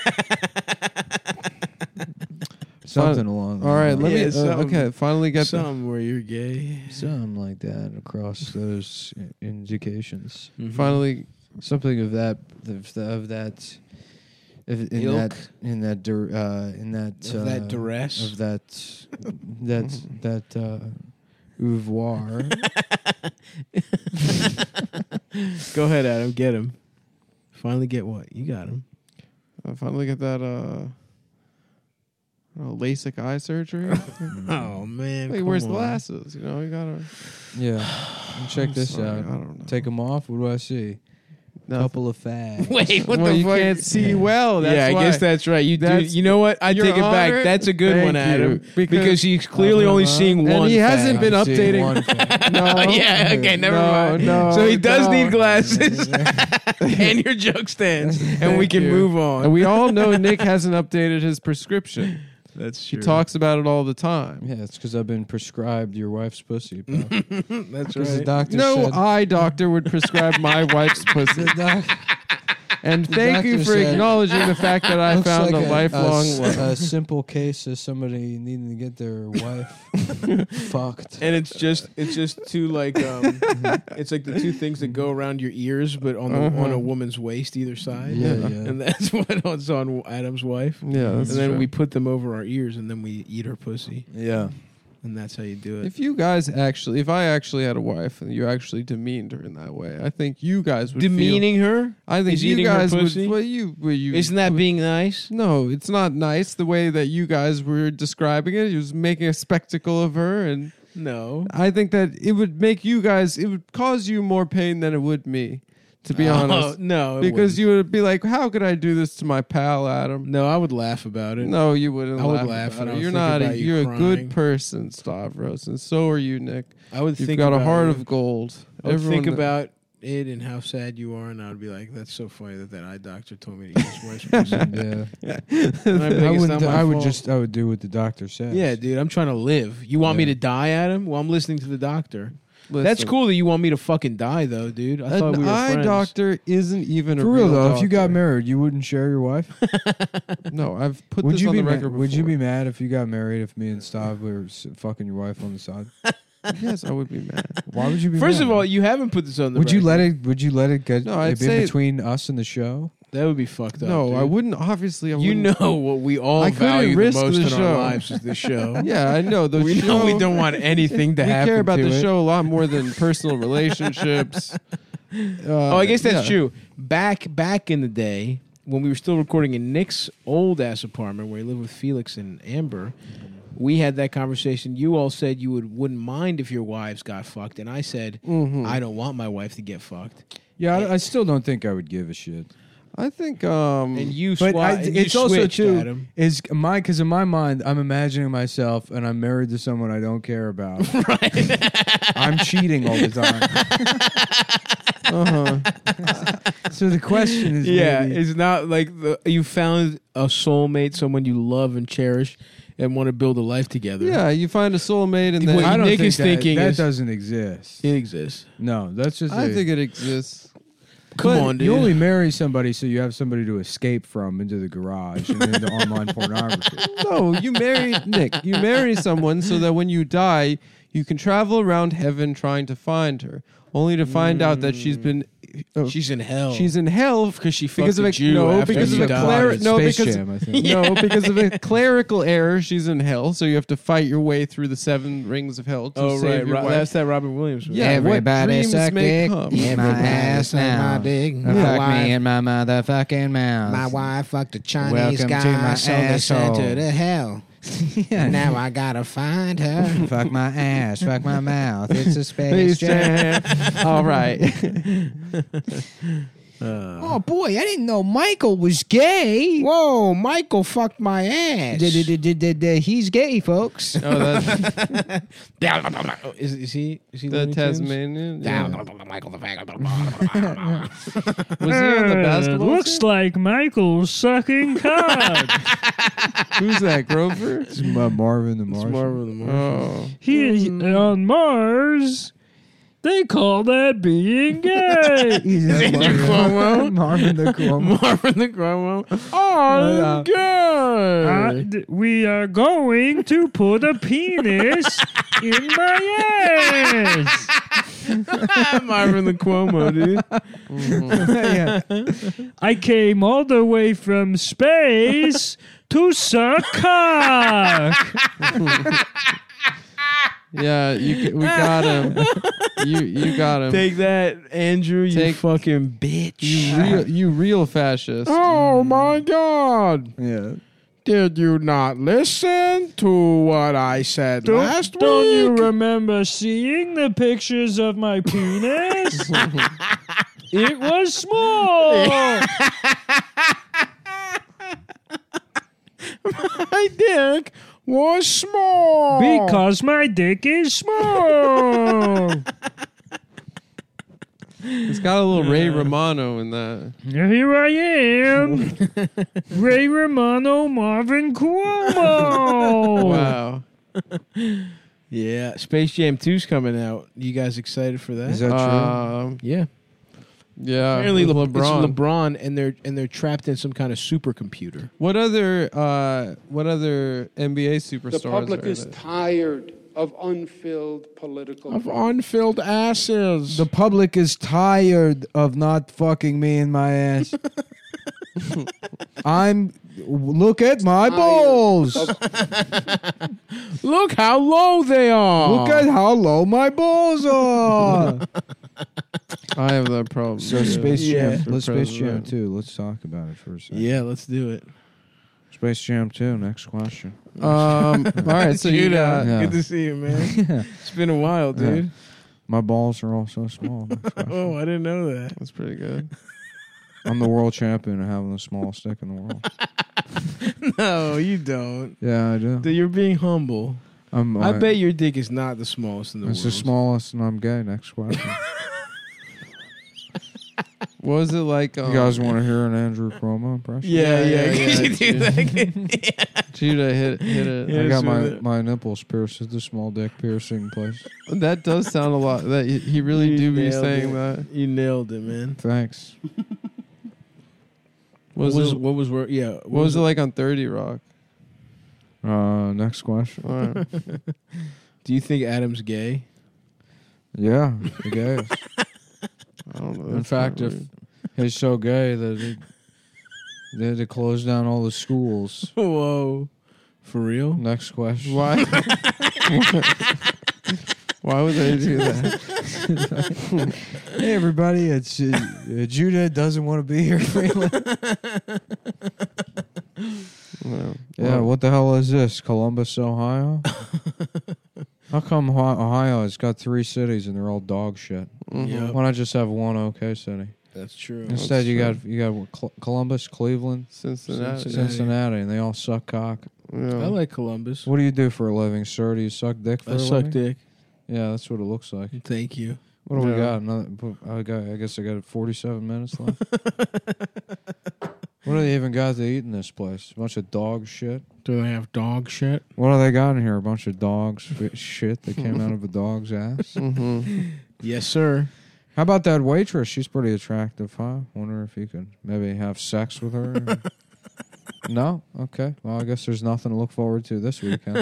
Something along. All right, let Yeah, me. Uh, something- okay, finally get the. Something where you're gay. something like that across those indications. Mhm. Finally, Something of that of, the, of that of, in Ilk? that in that dur- uh, in that Of uh, that duress? of that that that uh, oeuvre. Go ahead, Adam. Get him. Finally, get what you got him. I finally get that. Uh, uh, LASIK eye surgery. Oh man, He come wears on. glasses. You know, you gotta. Yeah, and check I'm this sorry, out. I don't know. Take them off. What do I see? Nothing. Couple of fags. Wait, what well, the you fuck? can't see well. That's yeah, I why. guess that's right. You do. That's- You know what? I Your take it back. Honor, That's a good thank one, you, Adam. because- Because he's clearly only seeing And one. he hasn't fag. been I'm seeing updating- one fag. No. yeah. Okay. Never No, mind. no, so he does no. need glasses, and your joke stands, and we Thank can you. move on. And we all know Nick hasn't updated his prescription. That's He talks about it all the time. Yeah, it's because I've been prescribed your wife's pussy. pal. That's Because the right. doctor No said, eye doctor would prescribe my wife's pussy. The doc- And The thank you doctor for said- acknowledging the fact that I looks found like a lifelong a, love. a simple case of somebody needing to get their wife fucked. And it's just it's just two like um it's like the two things that go around your ears, but on the Uh-huh. on a woman's waist either side. Yeah, yeah. And that's what's on Adam's wife. Yeah, that's and then true. we put them over our ears, and then we eat her pussy, Yeah. and that's how you do it. If you guys actually, if I actually had a wife and you actually demeaned her in that way, I think you guys would Demeaning her? Feel, I think is you eating her guys would. pussy? Well, you, well, you. Isn't that being nice? No, it's not nice the way that you guys were describing it. He was making a spectacle of her, and No. I think that it would make you guys. It would cause you more pain than it would me, to be Oh, honest. no, it Because wouldn't. you would be like, "How could I do this to my pal Adam?" No, I would laugh about it. No, you wouldn't. I would laugh, laugh about and it. I would You're think not. A, about you you're a crying. good person, Stavros, and so are you, Nick. I would You've think got a about heart it. of gold. I would think Everyone- about it and how sad you are, and I'd be like, "That's so funny that that eye doctor told me to eat this West Pussy." Yeah. And I'd be like, I "It's wouldn't. not my I would fault." just. I would do what the doctor says. Yeah, dude, I'm trying to live. You want me Yeah. to die, Adam? Well, I'm listening to the doctor. Listen, That's cool that you want me to fucking die, though, dude. I thought An we were eye friends. doctor isn't even a For real though, if you got doctor. married, you wouldn't share your wife. No, I've put Would this you on be the ma- record. Would you be before. mad if you got married if me and Stav were s- fucking your wife on the side? Yes, I would be mad. Why would you be? First mad? of all, you haven't put this on the would you record. let it? Would you let it get No, no, I'd be say- between us and the show? That would be fucked up. No, dude. I wouldn't. Obviously, I You wouldn't. know what we all I couldn't value the risk most the in show. our lives is the show. Yeah, I know. The we show, know we don't want anything to we happen care about to the it. show a lot more than personal relationships. Oh, I guess that's yeah. true. Back back in the day, when we were still recording in Nick's old ass apartment where he lived with Felix and Amber, we had that conversation. You all said you would wouldn't mind if your wives got fucked, and I said Mhm. I don't want my wife to get fucked. Yeah, I, I still don't think I would give a shit. I think. Um, And you, But swa- I, and you it's also switched, too Adam. is my because in my mind I'm imagining myself and I'm married to someone I don't care about. I'm cheating all the time. uh-huh. So the question is, Yeah, maybe- it's not like the, you found a soulmate, someone you love and cherish, and want to build a life together. Yeah, you find a soulmate, and What then I don't Nick think is that, thinking that is- doesn't exist. it exists. No, that's just. I a- think it exists. Come But on, dude. You only marry somebody so you have somebody to escape from into the garage and into online pornography. No, you marry Nick. You marry someone so that when you die, you can travel around heaven trying to find her, only to find out that she's been. Uh, She's in hell. she's in hell because she fucked because of a a Jew no after because she of a died. cleric no Space because Jam, I think. no because of a clerical error she's in hell, so you have to fight your way through the seven rings of hell to Oh save right, your Ro- wife. that's that Robin Williams movie. Yeah, what dreams suck may dick. come. Eat my ass now. dick. Fuck me in my motherfucking mouth. My wife fucked a Chinese Welcome guy, to my so they sent her asshole. to hell. Now I gotta find her. Fuck my ass. Fuck my mouth. It's a space Space jam. Jam. All right. Oh boy, I didn't know Michael was gay. Whoa, Michael fucked my ass. D- d- d- d- d- He's gay, folks. Oh, that's is, is he? Is he the Looney Tunes? Tasmanian. Yeah. Michael the faggot. Was he on the basketball Looks team? like Michael's sucking cock. Who's that, Grover? It's Ma- Marvin the It's Martian. Marvin the Martian. Oh. He on Mars. They call that being gay. He's Andrew Cuomo. Marvin the Cuomo. Marvin the Cuomo. Oh, God. Uh, d- we are going to put a penis in my ass. Marvin the Cuomo, dude. Yeah. I came all the way from space to suck cock. Yeah, you, ca- we got him. You you got him. Take that, Andrew, you Take- fucking bitch. you real you real fascist. Oh my God. Yeah. Did you not listen to what I said Don't, last don't you week? remember seeing the pictures of my penis? It was small. My dick was small. Because my dick is small. It's got a little Ray Romano in that. Here I am. Ray Romano, Marvin Cuomo. Wow. Yeah, Space Jam two's coming out. You guys excited for that? Is that true? Um, yeah. yeah. Apparently with Le- LeBron. it's LeBron and they're and they're trapped in some kind of supercomputer. What other uh, what other N B A superstars The public are is there? tired of unfilled political Of votes. unfilled asses. The public is tired of not fucking me in my ass. I'm. Look at my balls. Look how low they are. Look at how low my balls are. I have that problem. So yeah. Space Jam. Yeah. For Let's Space Jam president. two. Let's talk about it for a second. Yeah, let's do it. Space Jam two. Next question. Um, all right, so you Dude, got uh, Yeah. good to see you, man. It's been a while, dude. My balls are all so small. Next question. Oh, I didn't know that. that's pretty good. I'm the world champion of having the smallest stick in the world. No, you don't. Yeah, I do. Dude, you're being humble. I'm, I bet your dick is not the smallest in the it's world. the smallest, and I'm gay. Next question. What was it like? Um, You guys want to hear an Andrew Cuomo impression? Yeah, Yeah, yeah. yeah, you do yeah. that. Judah hit hit it. Yeah. I got so my, the- my nipples pierced at the small dick piercing place. That does sound a lot. That he- he really You do be nailed saying it. that. You nailed it, man. Thanks. What was, what was it, what was wor- yeah? What, what was it like on thirty Rock? Uh, next question. All right. Do you think Adam's gay? Yeah, the gay. I don't know. In that's fact, kinda if weird. he's so gay that he, they had to close down all the schools. Whoa, for real? Next question. Why? Why would they do that? Hey, everybody, it's uh, uh, Judah doesn't want to be here. Well, Yeah, well, what the hell is this? Columbus, Ohio? How come Ohio Ohio has got three cities and they're all dog shit? mhm. Yeah. Why not just have one okay city? That's true. Instead, you true. got you got what, Col- Columbus, Cleveland, Cincinnati. Cincinnati. Cincinnati, and they all suck cock. Yeah. I like Columbus. What do you do for a living, sir? Do you suck dick for I a suck living? dick. Yeah, that's what it looks like. Thank you. What do we Yeah. got? Another, I got. I guess I got forty-seven minutes left. What do they even got to eat in this place? A bunch of dog shit. Do they have dog shit? What do they got in here? A bunch of dogs fi- shit that came out of a dog's ass. Mhm. Yes, sir. How about that waitress? She's pretty attractive, huh? Wonder if you could maybe have sex with her. No? Okay. Well, I guess there's nothing to look forward to this weekend.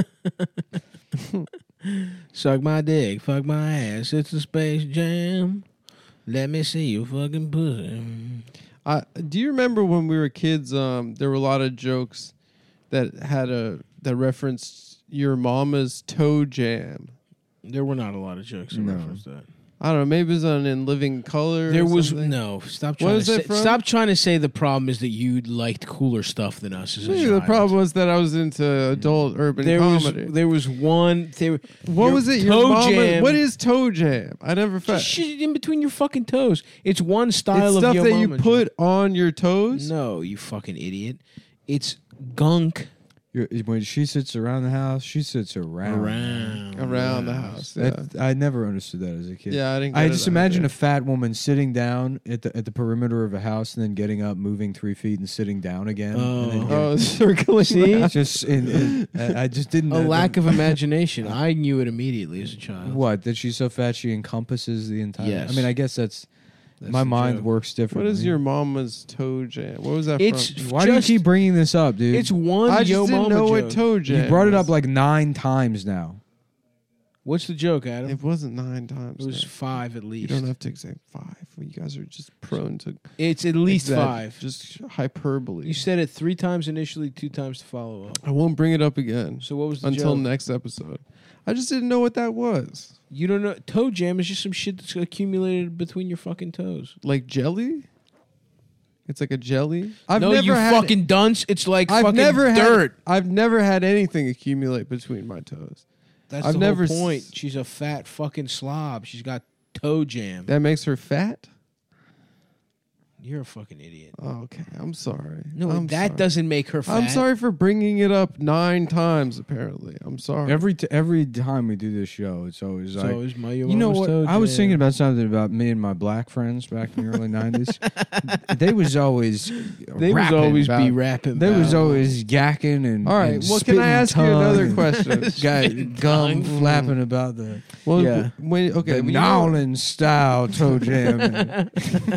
Suck my dick, fuck my ass. It's a Space Jam. Let me see you fucking pussy. I, do you remember when we were kids? Um, there were a lot of jokes that had a that referenced your mama's toe jam. There were not a lot of jokes that No. reference that. I don't know. Maybe it was on In Living Color. There or was something. no. Stop What trying is to that say, from? stop trying to say the problem is that you liked cooler stuff than us as a Maybe child. the problem was that I was into adult urban there comedy. was there was one. There, what your was it? Your toe mama, jam. What is toe jam? I never found. Just shit in between your fucking toes. It's one style It's of stuff yo that you mama put on your jam. toes. No, you fucking idiot. It's gunk You're, when she sits around the house, she sits around. around Around the house. Yeah, That, I never understood that as a kid. yeah I didn't. Get I it just either. imagine a fat woman sitting down at the at the perimeter of a house and then getting up, moving three feet, and sitting down again. And then Oh. Oh, circling. See? around. It's just in, in, I I just didn't. a lack of imagination. I knew it immediately as a child. What, that she's so fat she encompasses the entire. Yes. I mean, I guess that's, That's my the mind joke. works What differently. is your mama's toe jam? What was that It's from? Why do you just- keep bringing this up, dude? It's one I just yo didn't mama know joke. what toe jam. you brought it up was. like nine times now. What's the joke, Adam? It wasn't nine times. It was no. five at You least. don't have to say five. You guys are just prone to It's at least exag- five. Just hyperbole. You said it three times initially, two times to follow up. I won't bring it up again So what was the until joke? next episode. I just didn't know what that was. You don't know. Toe jam is just some shit that's accumulated between your fucking toes. Like jelly? It's like a jelly. I've no, never you had fucking dunce. It's like I've fucking never dirt. Had, I've never had anything accumulate between my toes. That's I've the never whole s- point. She's a fat fucking slob. She's got toe jam. That makes her fat? You're a fucking idiot. Oh, okay, I'm sorry. No, I'm that sorry. doesn't make her fat. I'm sorry for bringing it up nine times. Apparently, I'm sorry. Every t- every time we do this show, it's always So like. is my yo You know mama's what? toe I was jam. thinking about something about me and my black friends back in the early nineties. They was always They was rapping always about- be rapping. They was about- always yakking and. All right. and Well, can I spitting ask you tongue another and question? Got Spitting gum tongue. flapping about the Well, Yeah. when okay, the when you were- Nowlin style toe jam. and-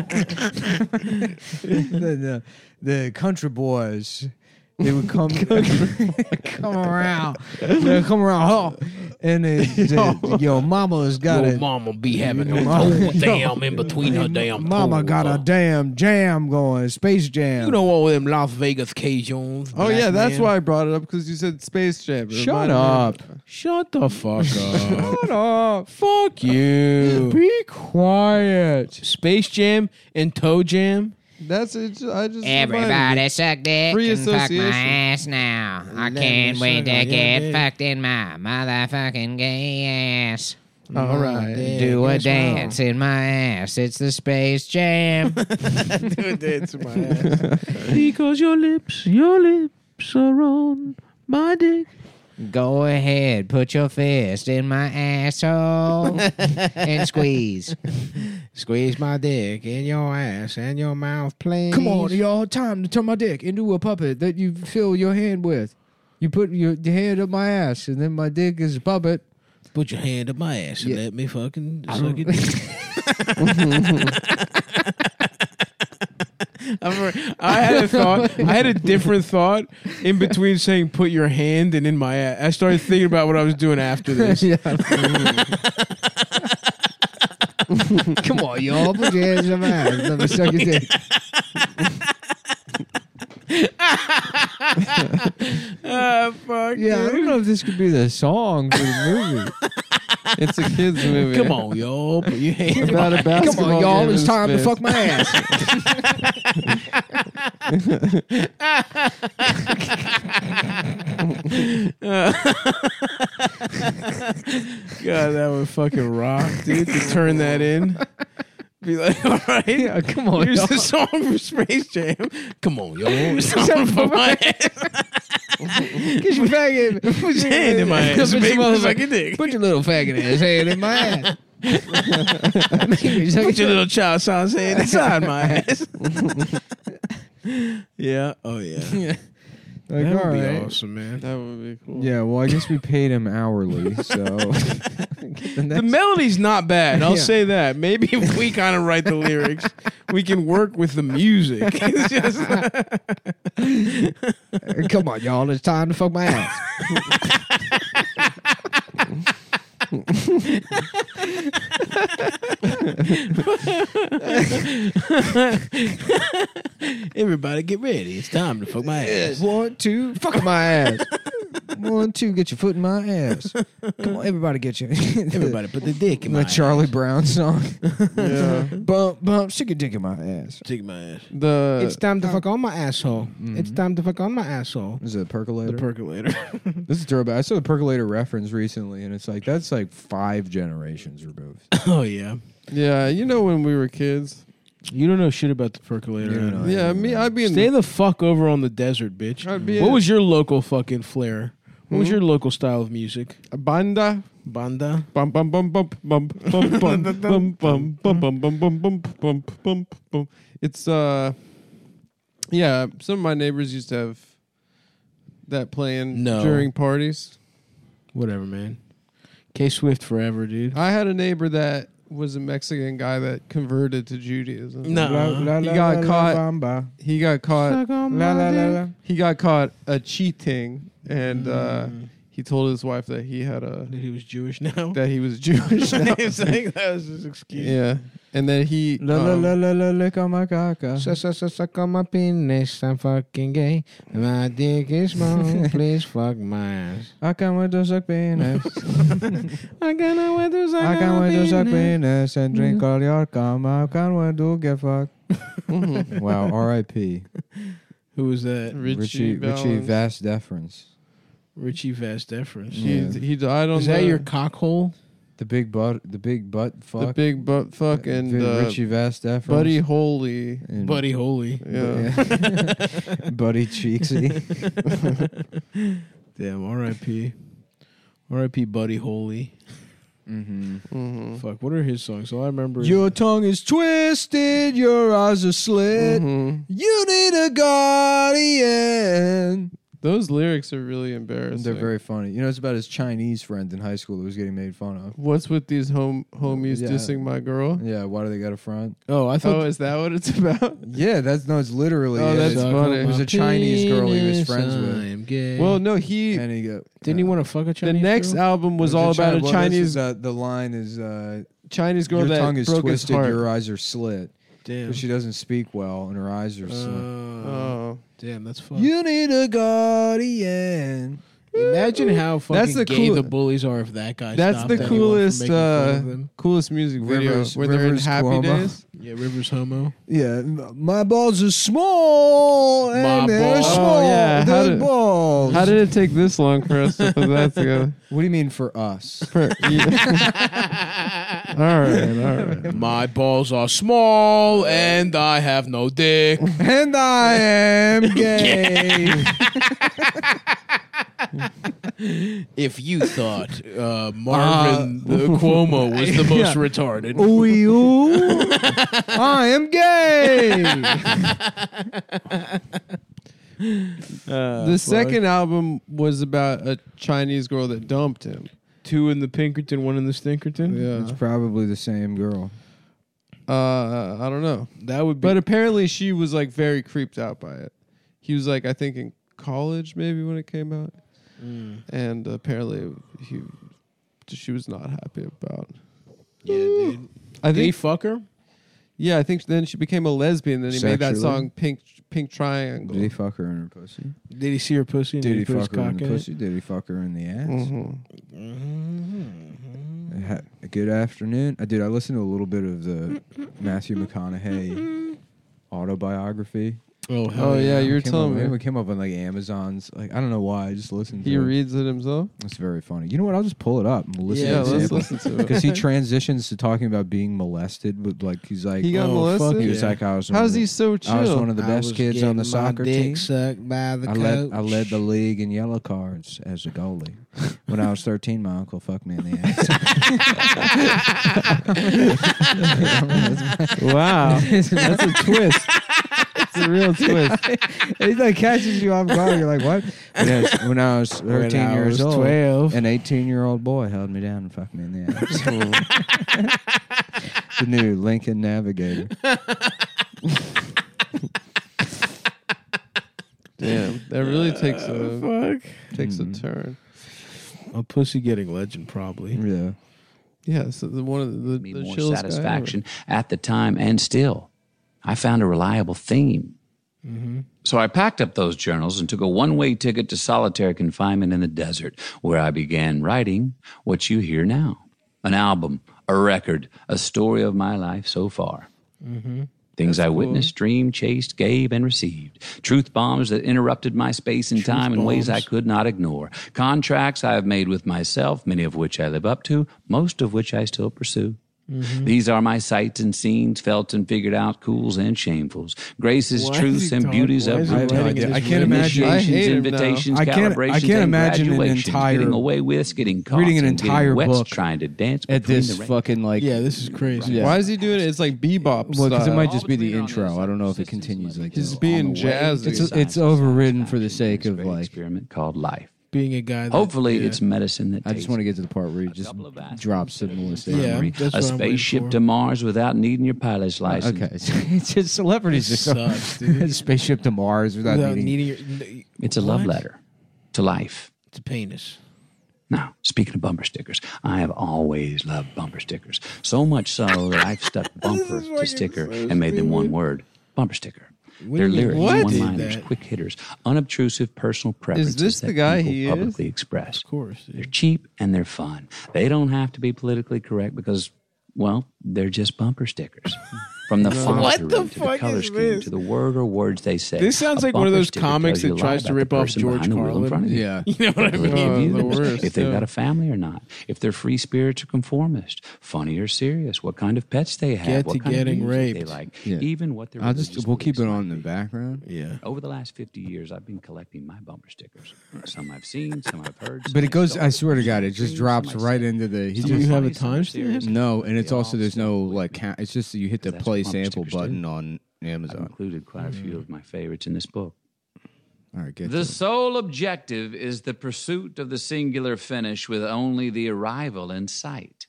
the, the, the country boys. They would come come around. They come around, oh, and they, they, yo, mama's got Your it. mama be having Yo, a mama- toe jam in between her damn Mama toes, got huh? a damn jam going, Space Jam. You know all them Las Vegas Cajuns. Oh black yeah, that's man. why I brought it up because you said Space Jam. It Shut reminded me up. of- Shut the fuck up. Shut up. Fuck you. Be quiet. Space Jam and Toe Jam. That's it. I just reminded Everybody me. suck dick Free and fuck my association. ass now. I Let me can't wait suck to on your get dick. fucked in my motherfucking gay ass. All right. dick. Do a Guess what? dance in my ass. It's the Space Jam. Do a dance in my ass. Because your lips, your lips are on my dick. Go ahead, put your fist in my asshole and squeeze. Squeeze my dick in your ass and your mouth, please. Come on, y'all. Time to turn my dick into a puppet that you fill your hand with. You put your, your hand up my ass, and then my dick is a puppet. Put your hand up my ass and Yeah. let me fucking I suck don't- it. I'm- I had a thought. I had a different thought in between saying "put your hand" and "in my ass." I started thinking about what I was doing after this. Yeah. Come on, y'all. Put your hands up my ass. Let me suck your dick. Ah, fuck. Yeah, I dude. don't know if this could be the song for the movie. It's a kids movie. Come on, y'all. Put your hand. About a basketball Come on, y'all. game It's in time to space. fuck my ass. God, that would fucking rock, dude. To turn that in. Be like, all right, Yeah, come on, here's y'all. the song for Space Jam. Come on, yo. It's time to fuck my ass. Get your faggot. Put your hand in my ass. Put Make your me motherfucker- suck your dick. Put your little faggot ass hand in my ass. Put your little child sounds hand inside my ass. Yeah. Oh, yeah. Like, That all would be right. awesome, man. That would be cool. Yeah, well, I guess we paid him hourly, so the The melody's not bad. I'll Yeah. say that. Maybe if we kind of write the lyrics, we can work with the music. It's just Come on, y'all. It's time to fuck my ass. everybody get ready. It's time to fuck my ass. One, two, fuck my ass. One, two, get your foot in my ass. Come on, everybody get your... Everybody put the dick in my My Charlie ass. Brown song. Yeah. Bump, bump, stick your dick in my ass. Stick my ass. The It's time to fuck on my asshole. It's time to fuck on my asshole. Is it a percolator? The percolator. This is throwback. I saw the percolator reference recently, and it's like, that's like five generations removed. Oh, yeah. yeah, you know when we were kids. You don't know shit about the percolator. You don't Adam. know. Yeah, me. I'd be in. Stay the fuck over on the desert, bitch. I'd be What in was your local fucking flair? What was Hmm? your local style of music? a banda. Banda? Bum bum bum bum bum bum bum bum bum bum bum bum bum bum bum bum bum bum. It's uh, yeah. Some of my neighbors used to have that playing No. during parties. Whatever, man. K Swift forever, dude. I had a neighbor that was a Mexican guy that converted to Judaism. No. He got caught. He got caught. La, la, la, la. He got caught uh, cheating, and uh, he told his wife that he had a That he was Jewish now. that he was Jewish. now. It's like, that was his excuse. Yeah, and then he La, la, um, la, la, la, lick on my caca. Suck, suck, suck, suck on my penis. I'm fucking gay. My dick is small. Please fuck my ass. I can't wait to suck penis. I can't wait to suck I can't on wait to suck penis. penis and drink all your cum. I can't wait to get fucked. Wow, R I P Who was that? Richie Richie, Richie Valens. Vast Deference. Richie Vast Deference. He Yeah. he died on Is that the, your cock hole? The big butt, the big butt fuck. the big butt fuck and Vi- uh, Richie Vast Deference. Buddy Holy. And- Buddy Holy. Yeah. Yeah. Buddy Cheeksy. Damn, R I P R I P Buddy Holy. Mm-hmm. Mm-hmm. Fuck, what are his songs? All I remember is Your tongue is twisted, your eyes are slit. Mm-hmm. You need a guardian. Those lyrics are really embarrassing. They're very funny. You know, it's about his Chinese friend in high school that was getting made fun of. What's with these home homies Yeah. dissing my girl? Yeah, why do they got a front? Oh, I thought Oh, is that what it's about? Yeah, that's no, it's literally. Oh, it. that's It's- funny. It was a Chinese girl he was friends I with, am gay. Well, no, he. and he got. didn't he want to fuck a The Chinese next girl? album was The all Chi- about a well, this Chinese is, uh, the line is, uh, Chinese girl your that tongue is broke twisted, his heart. your eyes are slit, Damn. because she doesn't speak well, and her eyes are slit. Oh, Oh, damn, that's fucked. You need a guardian. Imagine how fucking That's the gay cool- the bullies are if that guy that's stopped the anyone from coolest, making fun uh, of them. coolest music video Rivers- where they're in Rivers Happy Cuomo. Days. Yeah, Rivers Homo. Yeah, m- my balls are small, and My they're balls. small. Oh, yeah, how They're did- balls. How did it take this long for us to put that together? What do you mean for us? For, yeah. all right, all right. My balls are small and I have no dick. And I am gay. If you thought uh, Marvin the Cuomo was the most retarded, Ooh, ooh, I am gay. Uh, the fuck. second album was about a Chinese girl that dumped him. two in the Pinkerton, one in the Stinkerton. It's probably the same girl. Uh, I don't know. That would be. But apparently she was like very creeped out by it. He was like, I think in college maybe when it came out. Mm. And apparently he, she was not happy about. Yeah, dude. I Did he think, fuck her? yeah, I think then she became a lesbian. Then he made that Sexually? song Pink Pink Triangle. Did he fuck her in her pussy? Did he see her pussy? And Did he put his fuck her in cock the in it? pussy? Did he fuck her in the ass? Mm-hmm. Ha- Good afternoon. I did. I listened to a little bit of the Matthew McConaughey autobiography. Oh, hell Oh yeah, you were Came telling up, me. It came up on like Amazon's. Like I don't know why. I just listened. He to it. reads it himself. It's very funny. You know what? I'll just pull it up and we'll listen Yeah, to let's it. listen to it. Because he transitions to talking about being molested, but like he's like, He got Oh, molested. fuck he was yeah. like, I was. one How's of the- he so chill? I was one of the I best was kids on the getting my soccer dick team. sucked by the I coach. led, I led the league in yellow cards as a goalie. When I was thirteen, my uncle fucked me in the ass. Wow, that's a twist. It's a real twist. He like catches you off guard. You're like, what? When I was, when I was When thirteen I years was old, twelve. an eighteen-year-old boy held me down and fucked me in the ass. The new Lincoln Navigator. Damn, that really takes a Fuck. takes Mm. a turn. A pussy getting legend, probably. Yeah. Yeah, so the one of the, me the more chillest guy ever. satisfaction at the time and still. I found a reliable theme. So I packed up those journals and took a one-way ticket to solitary confinement in the desert, where I began writing what you hear now. An album, a record, a story of my life so far. Things I witnessed, dreamed, chased, gave, and received. Truth bombs that interrupted my space and time in ways I bombs. could not ignore. Contracts I have made with myself, many of which I live up to, most of which I still pursue. These are my sights and scenes, felt and figured out, cools and shamefuls, graces, Why is truths, he and talking- beauties why of is he routine. writing in I his can't room? imagine- I Initiations, hate him now. invitations, I can't- I calibrations, can't and imagine an graduations, entire- getting away with, getting caught, reading an and getting entire wet, book trying to dance At between this the rain. fucking like. Yeah, this is crazy. Yeah. Why is he doing it? It's like bebop Well, because it style. might just be the intro. I don't know if it continues like He's this. being jazzy. It's it's overridden for the sake of Great like. experiment called life. Being a guy that... Hopefully, yeah. it's medicine that I just want to get to the part where he just couple of baskets drops the molestation. Yeah. memory. that's A what I'm waiting spaceship for. to Mars without needing your pilot's license. Okay, it's just celebrities. This just go- sucks, dude. Spaceship to Mars without, Without needing. needing your... It's a love What? letter to life. It's a penis. Now, speaking of bumper stickers, I have always loved bumper stickers. So much so that I've stuck bumper to sticker and made them one word. Bumper sticker. What Their do you mean, lyrics, what? one-liners, Did that? quick hitters, unobtrusive personal preferences this the that guy people he is? publicly express. Of course. They're cheap and they're fun. They don't have to be politically correct because, well, they're just bumper stickers. From the font What to the the fuck color is scheme this? to the word or words they say. This sounds A like one of bumper those sticker comics tells you that a lot tries to about rip the off person George behind the wheel in Carlin. front of you. Yeah. You know what I Their mean? Oh, views, the worst, if they've yeah. got a family or not, if they're free spirits or conformist, funny or serious, what kind of pets they have, Get what to kind getting of music raped. they like, Yeah. even what their I'll just religious we'll keep it beliefs on in might the be. background. Yeah. Over the last fifty years, I've been collecting my bumper stickers. Some I've seen, some I've heard. some But it I've goes. sold, I swear to God, it some just I've drops seen, some right I've into the. He Some Do are you just have a funny, some are timestamp? serious. no, and it's They also all there's no seem like. way. Ca- it's just that you hit the That's play what bumper sample stickers do. button on I've Amazon. included quite a few of my favorites in this book. All right, get The to it. sole objective is the pursuit of the singular finish with only the arrival in sight.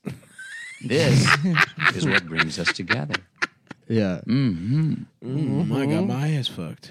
This is what brings us together. Yeah, hmm Mm, I got my ass fucked.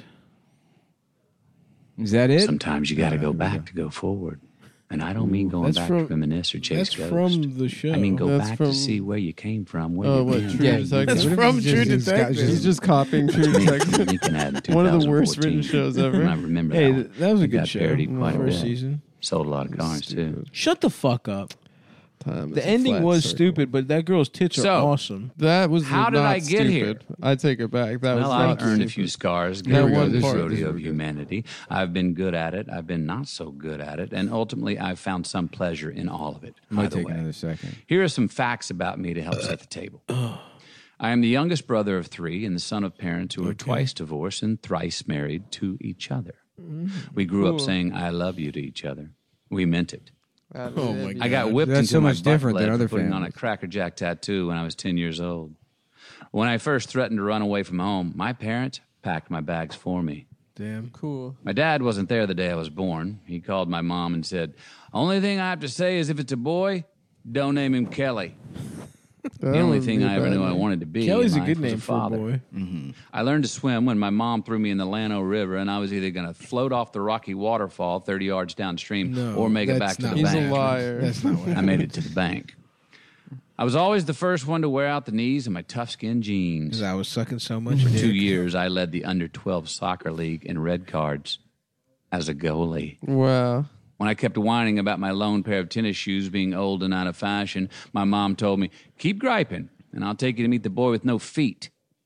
is that it? Sometimes you got to Yeah, go here we back go. to go forward. And I don't mean going That's back from- to reminisce or chase That's ghosts. from the show. I mean, go That's back from- to see where you came from. Where Oh, you've what, been. True Yeah, Detective? That's What if from he's True just- he's got- Detective. He's just copying True Unique Detective. and had in One of the worst twenty fourteen. written shows ever. I remember Hey, that th- one. that was a It good got show. parodied quite a First bit. season. Sold a lot of cars, too. Shut the fuck up. Time is The a ending flat was circle. stupid, but that girl's tits are So- awesome. That was How did not I get here? stupid. I take it back. That was Well, not I've earned a stupid. few scars. There That we go. one This part is- rodeo this of is- humanity. I've been good at it. I've been not so good at it, and ultimately, I've found some pleasure in all of it. Might Either take way. another second. Here are some facts about me to help set the table. I am the youngest brother of three and the son of parents who were twice divorced and thrice married to each other. We grew up saying "I love you" to each other. We meant it. Oh my I got whipped That's into so my much butt different than lead other for putting on a families. Cracker Jack tattoo when I was ten years old. When I first threatened to run away from home, my parents packed my bags for me. Damn. Cool. My dad wasn't there the day I was born. He called my mom and said, "Only thing I have to say is if it's a boy, don't name him Kelly." The only thing I ever knew I wanted to be Kelly's in a life good was name a for a father. boy. I learned to swim when my mom threw me in the Llano River, and I was either going to float off the rocky waterfall thirty yards downstream No, or make it that's back to not the what He's bank. a liar. That's not what I made it to the bank. I was always the first one to wear out the knees in my tough skin jeans. Because I was sucking so much For dick. two years, I led the under twelve soccer league in red cards as a goalie. Wow. When I kept whining about my lone pair of tennis shoes being old and out of fashion, my mom told me, "Keep griping, and I'll take you to meet the boy with no feet."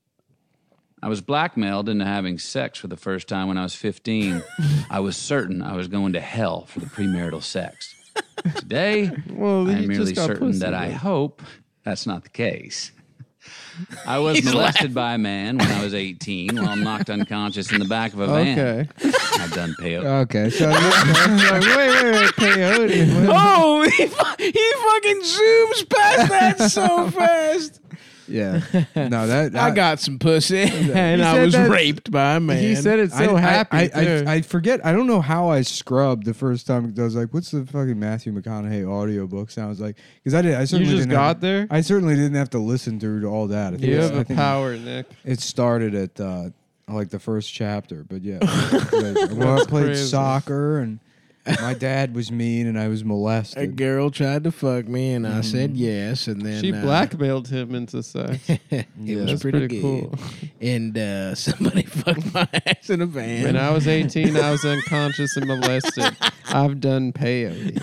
I was blackmailed into having sex for the first time when I was fifteen. I was certain I was going to hell for the premarital sex. Today, Well, I'm you merely just got certain pussy, that I then. hope that's not the case. I was molested by a man when I was eighteen while knocked unconscious in the back of a van. Okay. I've done peyote. Okay, so wait, wait, wait, peyote. Oh, he, fu- he fucking zooms past that so fast. Yeah, no, that I got some pussy, and I said was that- raped by a man. He said it so I, happy. I, I, too. I, I forget. I don't know how I scrubbed the first time. I was like, "What's the fucking Matthew McConaughey audiobook sounds like?" Because I did. I you certainly just didn't got have, there. I certainly didn't have to listen through all that. I think You it's- have I a think power, Nick. It started at uh, like the first chapter, but yeah, like, well, I played crazy. soccer, and my dad was mean, and I was a molested. girl tried to fuck me, and I said yes, and then She uh, blackmailed him into sex. it was That's pretty, pretty good. cool. And uh, somebody fucked my ass in a van. When I was eighteen, I was unconscious and molested. I've done peyote.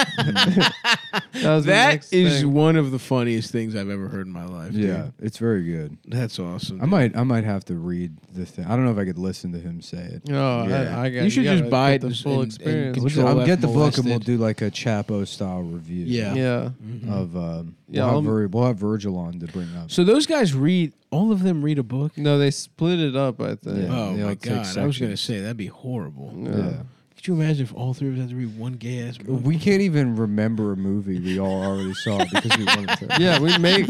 that was the That next is thing. one of the funniest things I've ever heard in my life. Yeah, dude. it's very good. That's awesome. I dude. might, I might have to read the thing. I don't know if I could listen to him say it. Oh, Yeah. I, I got, You should gotta just buy get it the and- full and- experience. and We'll Control I'll F get the book and we'll molested. do like a Chapo style review. Yeah. yeah. Of um, Yeah, we'll, I'll- have Vir- we'll have Virgil on to bring up. So those guys read, all of them read a book? No, they split it up, I think. Yeah. Oh they'll my take god! I was gonna sections. say that'd be horrible. Yeah. Yeah. Could you imagine if all three of us had to read one gay ass book? We can't even remember a movie we all already saw because we wanted to. Yeah, we make.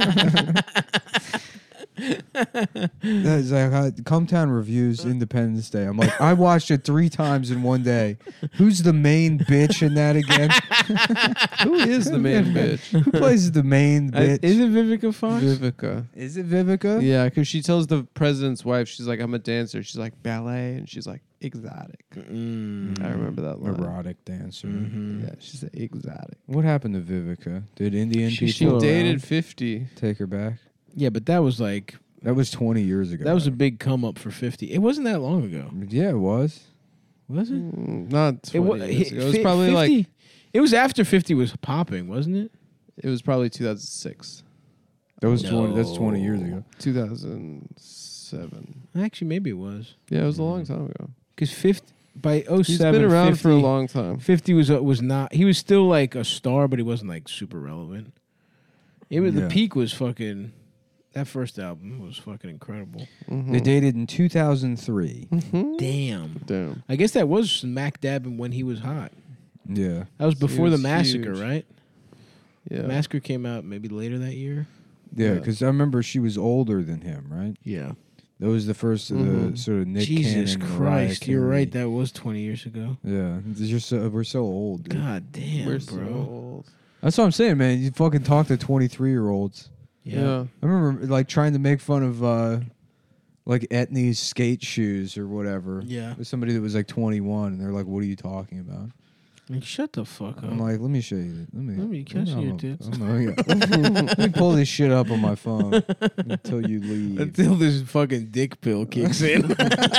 That's like uh, Cometown Reviews Independence Day. I'm like, I watched it three times in one day. Who's the main bitch in that again? Who is the main bitch? Who plays the main bitch? Is it Vivica Fox? Vivica. Is it Vivica? Yeah, because she tells the president's wife, she's like, I'm a dancer. She's like, ballet. And she's like, exotic. Mm. I remember that line. Erotic dancer. Mm-hmm. Yeah, she's exotic. What happened to Vivica? Did Indian She, people she around. dated fifty. take her back? Yeah, but that was like That was twenty years ago. that was a big come up for fifty. It wasn't that long ago, Yeah, it was. was it? Mm, Not It, twenty wa- years ago. It was fi- probably fifty like, It was after fifty was popping, wasn't it? it was probably two thousand six, That was twenty. That's twenty years ago. two thousand seven. Actually, maybe it was Yeah, it was a long time ago. because fifty by oh He's seven. been around fifty, for a long time. fifty was uh, was not. He was still like a star, but he wasn't like super relevant. It was Yeah. the peak was fucking. That first album was fucking incredible. Mhm. They dated in two thousand three. Mhm. Damn. Damn. I guess that was smack dab when he was hot. Yeah. That was He before the was massacre, huge. right? Yeah. Massacre came out maybe later that year. Yeah, Yeah. because I remember she was older than him, right? Yeah. That was the first of the Mhm. sort of Nick Jesus Cannon, Mariah Christ, you're Carey. right. That was twenty years ago. Yeah, you're so, we're so old. Dude. God damn, We're bro. so old. That's what I'm saying, man. You fucking talk to twenty-three year olds. Yeah. I remember like trying to make fun of uh, like Etnies skate shoes or whatever. Yeah. With somebody that was like twenty-one, and they're like, "What are you talking about?" Like, shut the fuck up. I'm like, "Let me show you. Let me. Let me catch I'm your a- tits." I'm a- yeah. Let me pull this shit up on my phone until you leave." Until this fucking dick pill kicks in.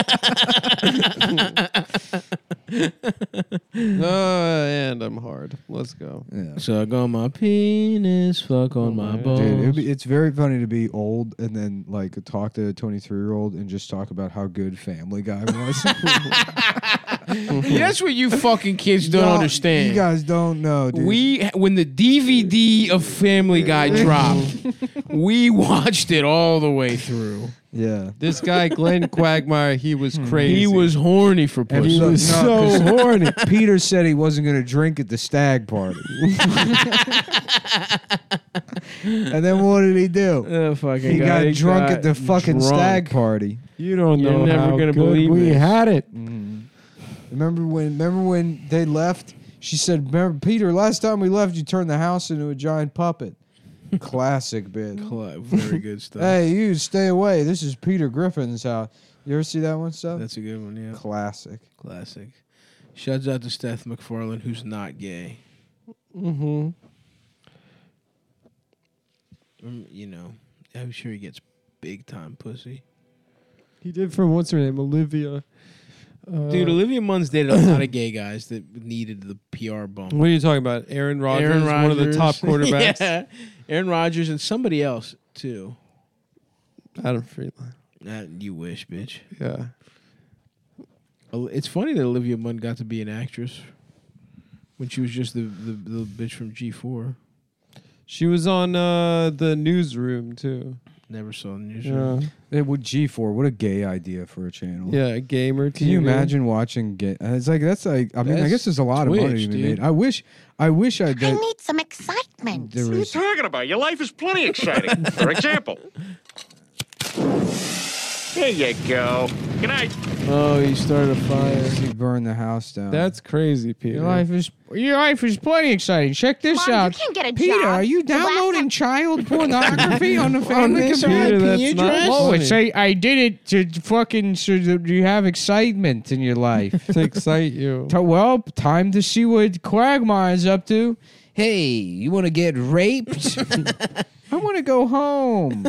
Uh, and I'm hard. Let's go. Yeah. Suck on my penis, fuck on my my balls. Dude, it'd be, it's very funny to be old and then like talk to a twenty-three year old and just talk about how good Family Guy was. That's what you fucking kids don't Y'all- understand. You guys don't know, dude. We when the D V D of Family Guy dropped, we watched it all the way through. Yeah. This guy, Glenn Quagmire, he was crazy. He was horny for And pussy. he was No, so 'cause- horny. Peter said he wasn't going to drink at the stag party. And then what did he do? Oh, fucking He guy, got drunk at the fucking drunk. stag party. You don't You're know never how gonna good believe we this. had it. Remember when? Remember when they left? She said, "Remember, Peter? Last time we left, you turned the house into a giant puppet." Classic bit. Cla- Very good stuff. Hey, you stay away. This is Peter Griffin's house. You ever see that one stuff? That's a good one, yeah. Classic. Classic. Shouts out to Steph MacFarlane, who's not gay. Mm-hmm. Um, you know, I'm sure he gets big time pussy. He did from what's her name, Olivia. Uh, Dude, Olivia Munn's dated a lot of gay guys that needed the P R bump. What are you talking about? Aaron Rodgers, Aaron one of the Rodgers. top quarterbacks. Yeah. Aaron Rodgers and somebody else, too. Adam Friedland. Uh, you wish, bitch. Yeah. Ol- It's funny that Olivia Munn got to be an actress when she was just the, the, the bitch from G four. She was on uh, the Newsroom, too. Never saw the news. Yeah. It would G four. What a gay idea for a channel. Yeah, gamer. Can you T V. imagine watching gay? uh, It's like that's like I mean I That's guess there's a lot of money Twitch, to be dude. made. I wish I wish I I did. need some excitement. There was talking about? Your life is plenty exciting. For example. There you go. Good night. Oh, he started a fire. he burned the house down. That's crazy, Peter. your life is your life is plenty exciting. Check this Mom, you out. can't get a Peter, job. are you The last downloading time- child pornography on the family this computer? I P that's not address? Oh, funny. it's I, I did it to fucking so that you have excitement in your life. to excite you. Ta- well, time to see what Quagmire's up to. Hey, you want to get raped? I want to go home.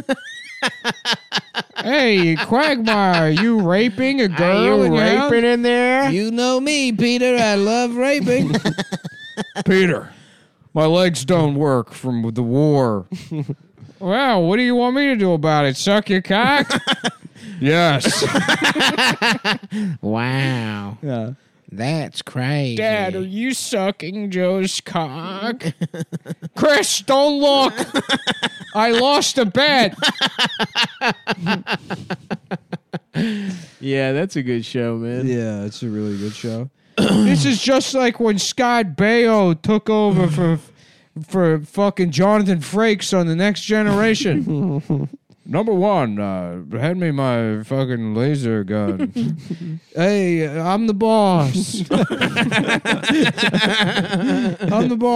Hey, Quagmire, you raping a girl in your house? in there? You know me, Peter. I love raping. Peter, my legs don't work from the war. Well, what do you want me to do about it? Suck your cock? Yes. Wow. Yeah. That's crazy. Dad, are you sucking Joe's cock? Chris, don't look. I lost a bet. Yeah, that's a good show, man. Yeah, it's a really good show. This is just like when Scott Baio took over for for fucking Jonathan Frakes on The Next Generation. Number one, uh, hand me my fucking laser gun. Hey, I'm the boss. I'm the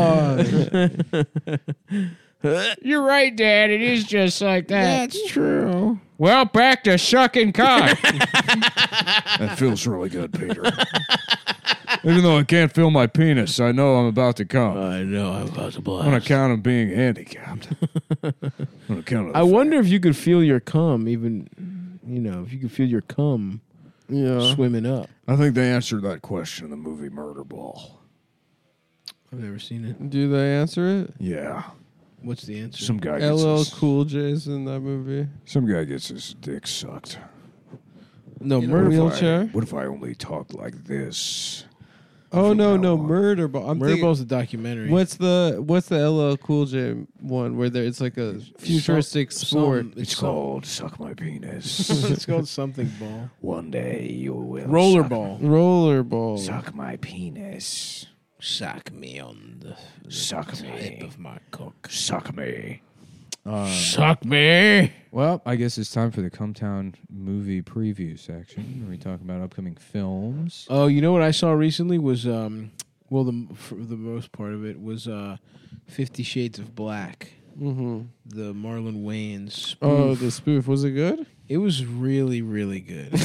boss. You're right, Dad. It is just like that. That's true. Well, back to sucking cock. That feels really good, Peter. Even though I can't feel my penis, I know I'm about to come. I know I'm about to blast. On account of being handicapped. On account of the I wonder if you could feel your cum, even, you know, if you could feel your cum Yeah. swimming up. I think they answered that question in the movie Murder Ball. I've never seen it. Do they answer it? Yeah. What's the answer? Some guy gets L L his, Cool J's in that movie. some guy gets his dick sucked. no, In a murder. wheel- What if I- Wheelchair? What if I only talked like this? Oh From no, now no, on. Murder Ball. I'm Murder thinking, Ball's a documentary. what's the what's the L L Cool J one where there it's like a futuristic Some- sport? some- It's some- called Suck My Penis. it's called something ball. One day you will suck- Rollerball. Rollerball. Suck my penis. Suck me on the, the Suck tip me. of my cock. Suck me. Suck me. Well, I guess it's time for the Cumtown movie preview section where we talk about upcoming films. Oh, you know what I saw recently was um, well, the for the most part of it was uh, Fifty Shades of Black. Mm-hmm. The Marlon Wayans spoof. Oh, the spoof was it good? It was really, really good.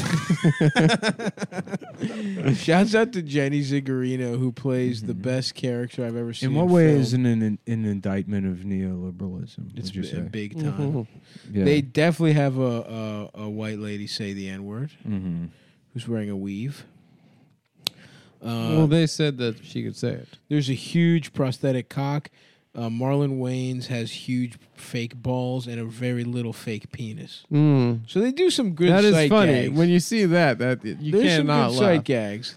Shouts out to Jenny Ziggarino, who plays the best character I've ever seen. In what way film. is it an, an, an indictment of neoliberalism? It's would you b- say? big time. Yeah. They definitely have a, a a white lady say the N word, mm-hmm. who's wearing a weave. Uh, well, they said that she could say it. there's a huge prosthetic cock. Uh, Marlon Wayans has huge fake balls and a very little fake penis. Mm. So they do some good. That is sight funny. gags. When you see that, that you There's some cannot good laugh. sight gags.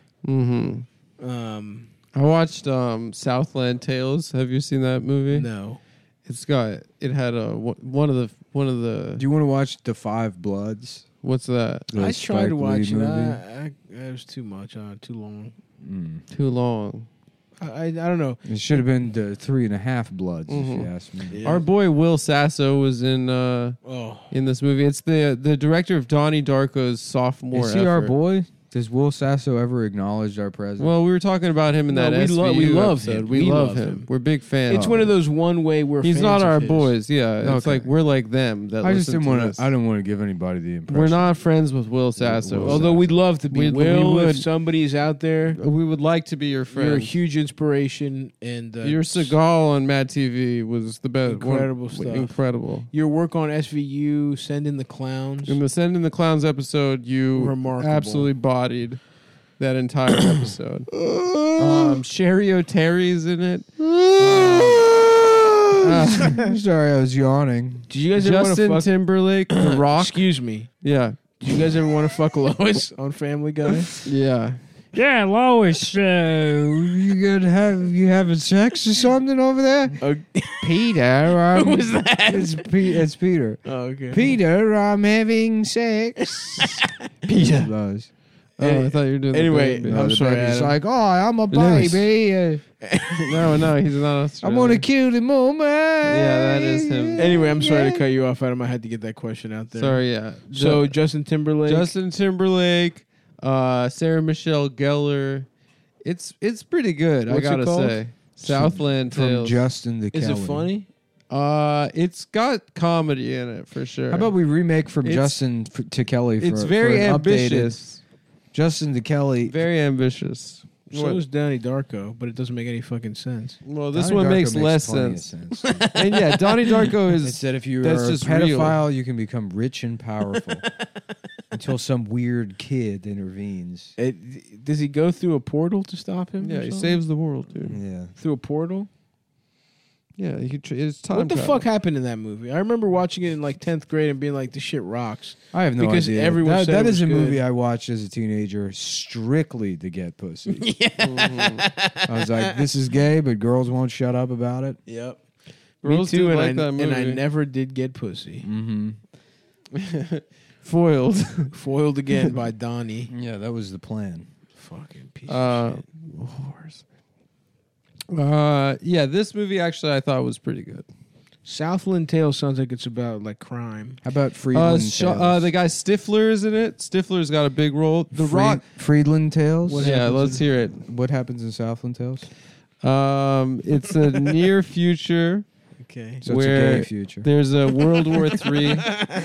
Mm-hmm. Um, I watched um, Southland Tales. Have you seen that movie? no. It's got it had a one of the one of the. Do you want to watch The Five Bloods? What's that? The I tried Spike to watch Lee it. movie? I, I, it was too much. Uh, too long. Mm. Too long. I, I I don't know. It should have been the Three and a Half Bloods, if Mhm. you ask me. Yeah. Our boy Will Sasso was in uh, Oh, in this movie. It's the the director of Donnie Darko's sophomore. Is he our effort. boy? Does Will Sasso ever acknowledge our president? Well, we were talking about him in No, that we S V U lo- we love episode. him. We, We love, love him. him. We're big fans. it's one of those one way we're. He's fans not of our his. boys. Yeah, it's Okay. like we're like them. That I just listen didn't to want this. to. I don't want to give anybody the impression. We're not friends with Will Sasso. Will Although we'd love to be. We'd- we Will, would. if somebody's out there, We would like to be your friend. you're a huge inspiration, and uh, Your Seagal on Mad T V was the best. Incredible one, stuff. Incredible. Your work on S V U, Send in the Clowns. In the Send in the Clowns episode, you Remarkable. absolutely bodied that entire episode. um, Sherry O'Terry's in it. I'm sorry, I was yawning. Did you guys ever want to Justin fuck? Timberlake, The Rock. Excuse me. Yeah, Did you guys ever want to fuck Lois on Family Guy? yeah. Yeah, Lois. Uh, You gonna have you having sex or something over there, Uh, Peter? Um, Who was that? It's, Pe- it's Peter. oh, okay. Peter, I'm having sex. Peter. Does. Oh, I thought you were doing. Anyway, the baby. No, I'm the sorry, baby's Adam. like, oh, I'm a Lewis. baby. Uh, no, no, he's not I'm Australian. on a cutie moment. Yeah, that is him. Anyway, I'm sorry to cut you off, Adam. I had to get that question out there. Sorry, yeah. So Ju- Justin Timberlake. Justin Timberlake, uh, Sarah Michelle Gellar. It's it's pretty good. What's it I gotta called? say, Southland From Tales. Justin to is Kelly. it funny? Uh, it's got comedy in it for sure. How about we remake from It's- Justin f- to Kelly? For, It's very for an updated ambitious. Justin to Kelly. Very ambitious. So What- is Donnie Darko, but it doesn't make any fucking sense. well, this Donnie one Darko makes less plenty of sense. sense. And yeah, Donnie Darko is. It said if you that's are a just real. pedophile, you can become rich and powerful until some weird kid intervenes. It, does he go through a portal to stop him? Yeah, or he something? saves the world, dude. Yeah. through a portal. Yeah, he tr- it's time. What the travel. fuck happened in that movie? I remember watching it in like tenth grade and being like, "This shit rocks." I have no Because idea. everyone that, said that it is a was good. movie I watched as a teenager strictly to get pussy. I was like, this is gay, but girls won't shut up about it. Yep. Girls Me too, do and, like I, that and I movie. never did get pussy. Mm-hmm. Foiled. Foiled again by Donnie. Yeah, that was the plan. Fucking piece Uh, of shit. whores. Uh, yeah, this movie actually I thought was pretty good. Southland Tales sounds like it's about like crime. How about Uh, Friedland sh- Tales? uh, the guy Stifler is in it. Stifler's got a big role. The Fried- Rock. Friedland Tales? What yeah, happens let's in- hear it. What happens in Southland Tales? Um, it's a near future. Okay. So Where it's a gay future. There's a World War Three.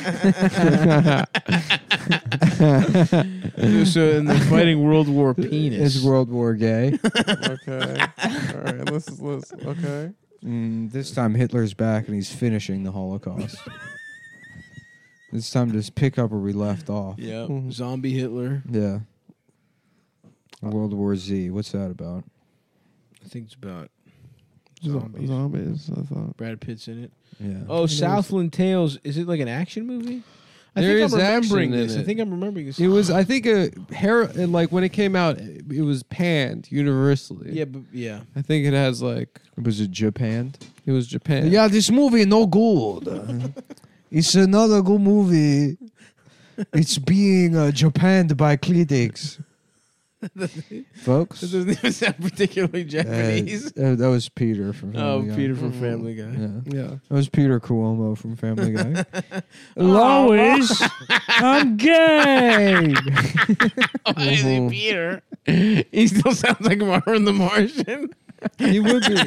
So and they're fighting World War Penis. It's World War Gay. Okay. All right. Let's let's. Okay. Mm, this time Hitler's back and he's finishing the Holocaust. It's time to just pick up where we left off. Yeah. Mhm. Zombie Hitler. Yeah. World War Z. What's that about? I think it's about Zombies. zombies. Zombies. I thought. Brad Pitt's in it. Yeah. Oh, Southland Tales. Is it like an action movie? I There think is I'm remembering action in this. I it. think I'm remembering this. It was. I think a hair. Like when it came out, it was panned universally. Yeah, but yeah. I think it has like. Was it Japan? It was Japan. Yeah, this movie no good. It's another good movie. It's being uh, Japanned by critics. Folks. This doesn't even sound particularly Japanese. Uh, uh, that was Peter from oh, Family Guy. Peter from Family Guy. Yeah. Yeah. That was Peter Cuomo from Family Guy. Lois, I'm gay. Oh, is he Peter? He still sounds like Marvin the Martian. He would be.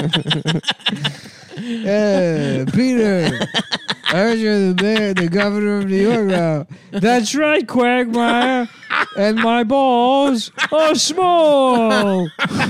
Hey, Peter. I heard you're the mayor, the governor of New York now. That's right, Quagmire. And my balls are small.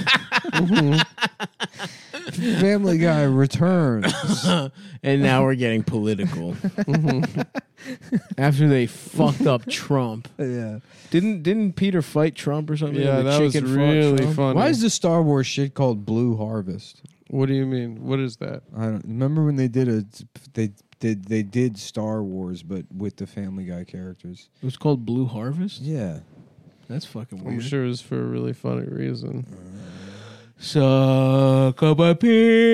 Family Guy returns. And now we're getting political. After they fucked up Trump. Yeah. Didn't didn't Peter fight Trump or something? Yeah, The that was chicken fought really Trump? funny. Why is the Star Wars shit called Blue Harvest? What do you mean? What is that? I don't remember when they did a they did they did Star Wars but with the Family Guy characters. It was called Blue Harvest? Yeah. That's fucking I'm weird. sure it was for a really funny reason. Suck up a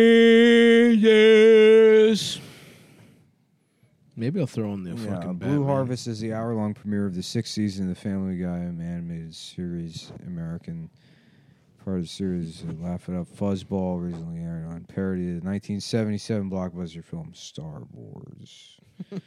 penis. Maybe I'll throw in the Yeah, fucking Blue Batman. Harvest is the hour-long premiere of the sixth season of the Family Guy animated series. American part of the series, uh, Laugh It Up, Fuzzball, recently aired on parody of the nineteen seventy-seven blockbuster film Star Wars. It-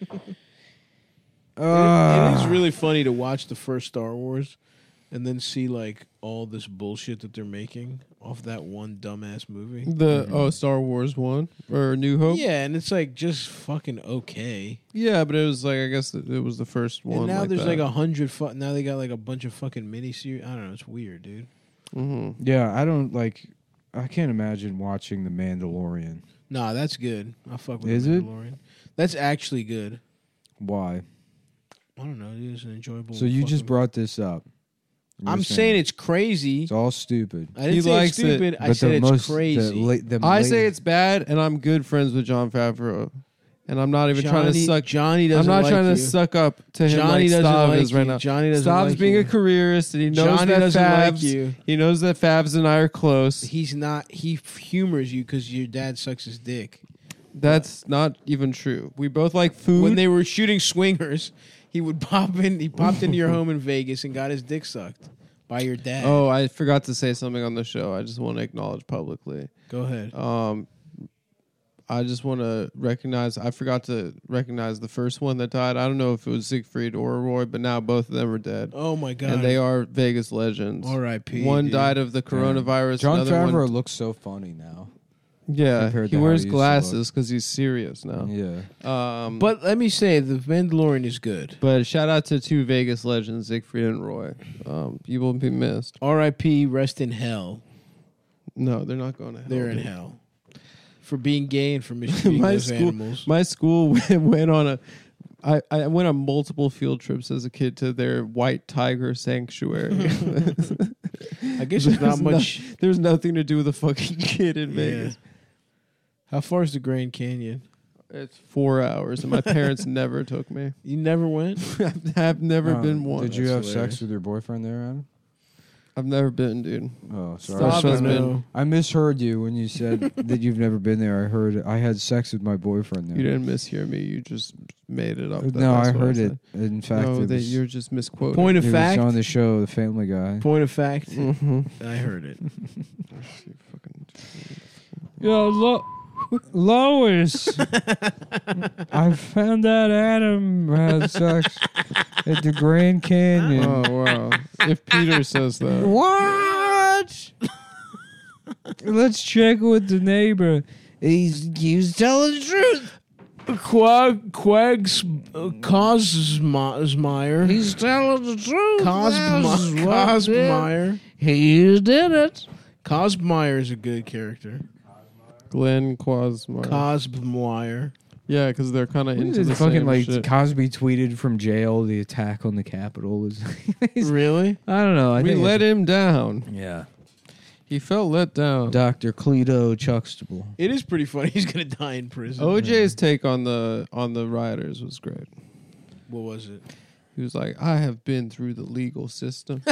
Ah. it is really funny to watch the first Star Wars and then see like all this bullshit that they're making off that one dumbass movie. The oh Star Wars one or New Hope. Yeah, and it's like just fucking okay. Yeah, but it was like I guess it was the first one. And now like there's that. like a hundred. Fu- now they got like a bunch of fucking miniseries. I don't know. It's weird, dude. Mm-hmm. Yeah, I don't like. I can't imagine watching The Mandalorian. Nah, that's good. I fuck with Is the it? Mandalorian. That's actually good. Why? I don't know. It is an enjoyable. So you just fucking- brought this up. You're I'm saying it's crazy. it's all stupid. I didn't He say likes it's it, stupid. I But said the it's most- the crazy. la- the I late- say it's bad, and I'm good friends with Jon Favreau, and I'm not even trying to Johnny- suck. Johnny I'm doesn't not like trying you. to suck up to him Johnny like doesn't Stav like is right you. now. Johnny doesn't Stav's like being you. a careerist, and he knows Johnny that doesn't Favs. like you. He knows that Favs and I are close. He's not. He humors you because your dad sucks his dick. That's not even true. We both like food. When they were shooting swingers, he would pop in. He popped into your home in Vegas and got his dick sucked by your dad. Oh, I forgot to say something on the show. I just want to acknowledge publicly. Go ahead. Um, I just want to recognize. I forgot to recognize the first one that died. I don't know if it was Siegfried or Roy, but now both of them are dead. Oh my god! And they are Vegas legends. R I P One dude. died of the coronavirus. John another Favreau one, looks so funny now. yeah, compared he to how wears he used to glasses because he's serious now. Yeah. Um, But let me say, the Mandalorian is good. but shout out to two Vegas legends, Siegfried and Roy. Um, you will be missed. R I P Rest in hell. No, they're not going to hell. They're in dude. hell for being gay and for mistreating my those school, animals. my school went, went on a. I, I went on multiple field trips as a kid to their white tiger sanctuary. I guess there's not much. No, there's nothing to do with a fucking kid in Yeah. Vegas. How far is the Grand Canyon? It's four hours, and my parents never took me. You never went? I've never Oh, been one. Did you That's have hilarious. sex with your boyfriend there, Adam? I've never been, dude. Oh, sorry. Stop I has don't been. know. I misheard you when you said that you've never been there. I heard I had sex with my boyfriend there. You didn't mishear me. You just made it up. No, That's I what heard said. it. In fact, No, it that was, you're just misquoting. Point of it fact. was on the show, The Family Guy. Point of fact. Mhm. I heard it. Yo, Lo- Lois, I found out Adam had sex At the Grand Canyon. Oh wow! If Peter says that, What? Let's check with the neighbor. He's he's telling the truth. Quag, Quags, uh, Cosmeyer. He's telling the truth. Cosm- That's what Cosmeyer. He did it. Cosmeyer is a good character. Glenn Quasmar. Cosmeyer. yeah, because they're kind of What is into it? the fucking same like shit. Cosby tweeted from jail. The attack on the Capitol was. Really? I don't know. I we think let it's- him down. Yeah. He felt let down. Doctor Cleto Chuxtable. It is pretty funny. He's gonna die in prison. O J's take on the on the rioters was great. What was it? He was like, "I have been through the legal system.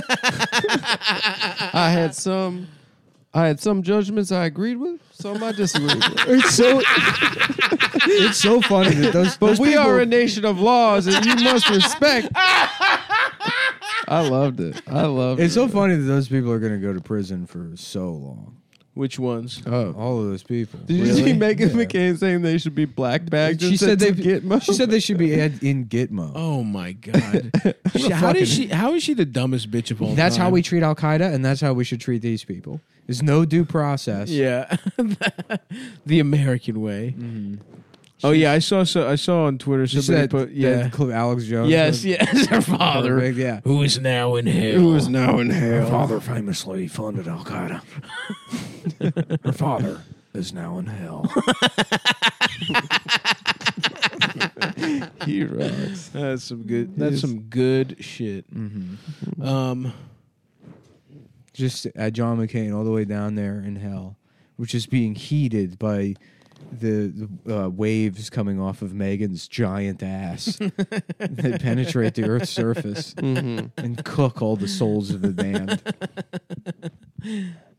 I had some, I had some judgments I agreed with, some I disagreed with. It's so. It's so funny that those. But those we people- are a nation of laws, and you must respect." I loved it. I loved It's it. so funny that those people are going to go to prison for so long. Which ones? Oh, all of those people. Did you see Megan McCain saying they should be black bagged? She said they. Gitmo? She said they should be ad- in Gitmo. Oh my god! She- how did she? How is she the dumbest bitch of all That's time? how we treat Al Qaeda, and that's how we should treat these people. There's no due process. Yeah, the American way. Oh yeah, I saw. So I saw on Twitter Just somebody that, put. Yeah. that clip Alex Jones. Yes. did. Yes. Her father, Perfect, yeah. who is now in hell. Who is now in Her hell? father famously funded Al Qaeda. Her father is now in hell. He rocks. That's some good. That's some good shit. Mm-hmm. Um. Just at John McCain all the way down there in hell, which is being heated by the, the uh, waves coming off of Megan's giant ass that penetrate the Earth's surface Mhm. and cook all the souls of the damned.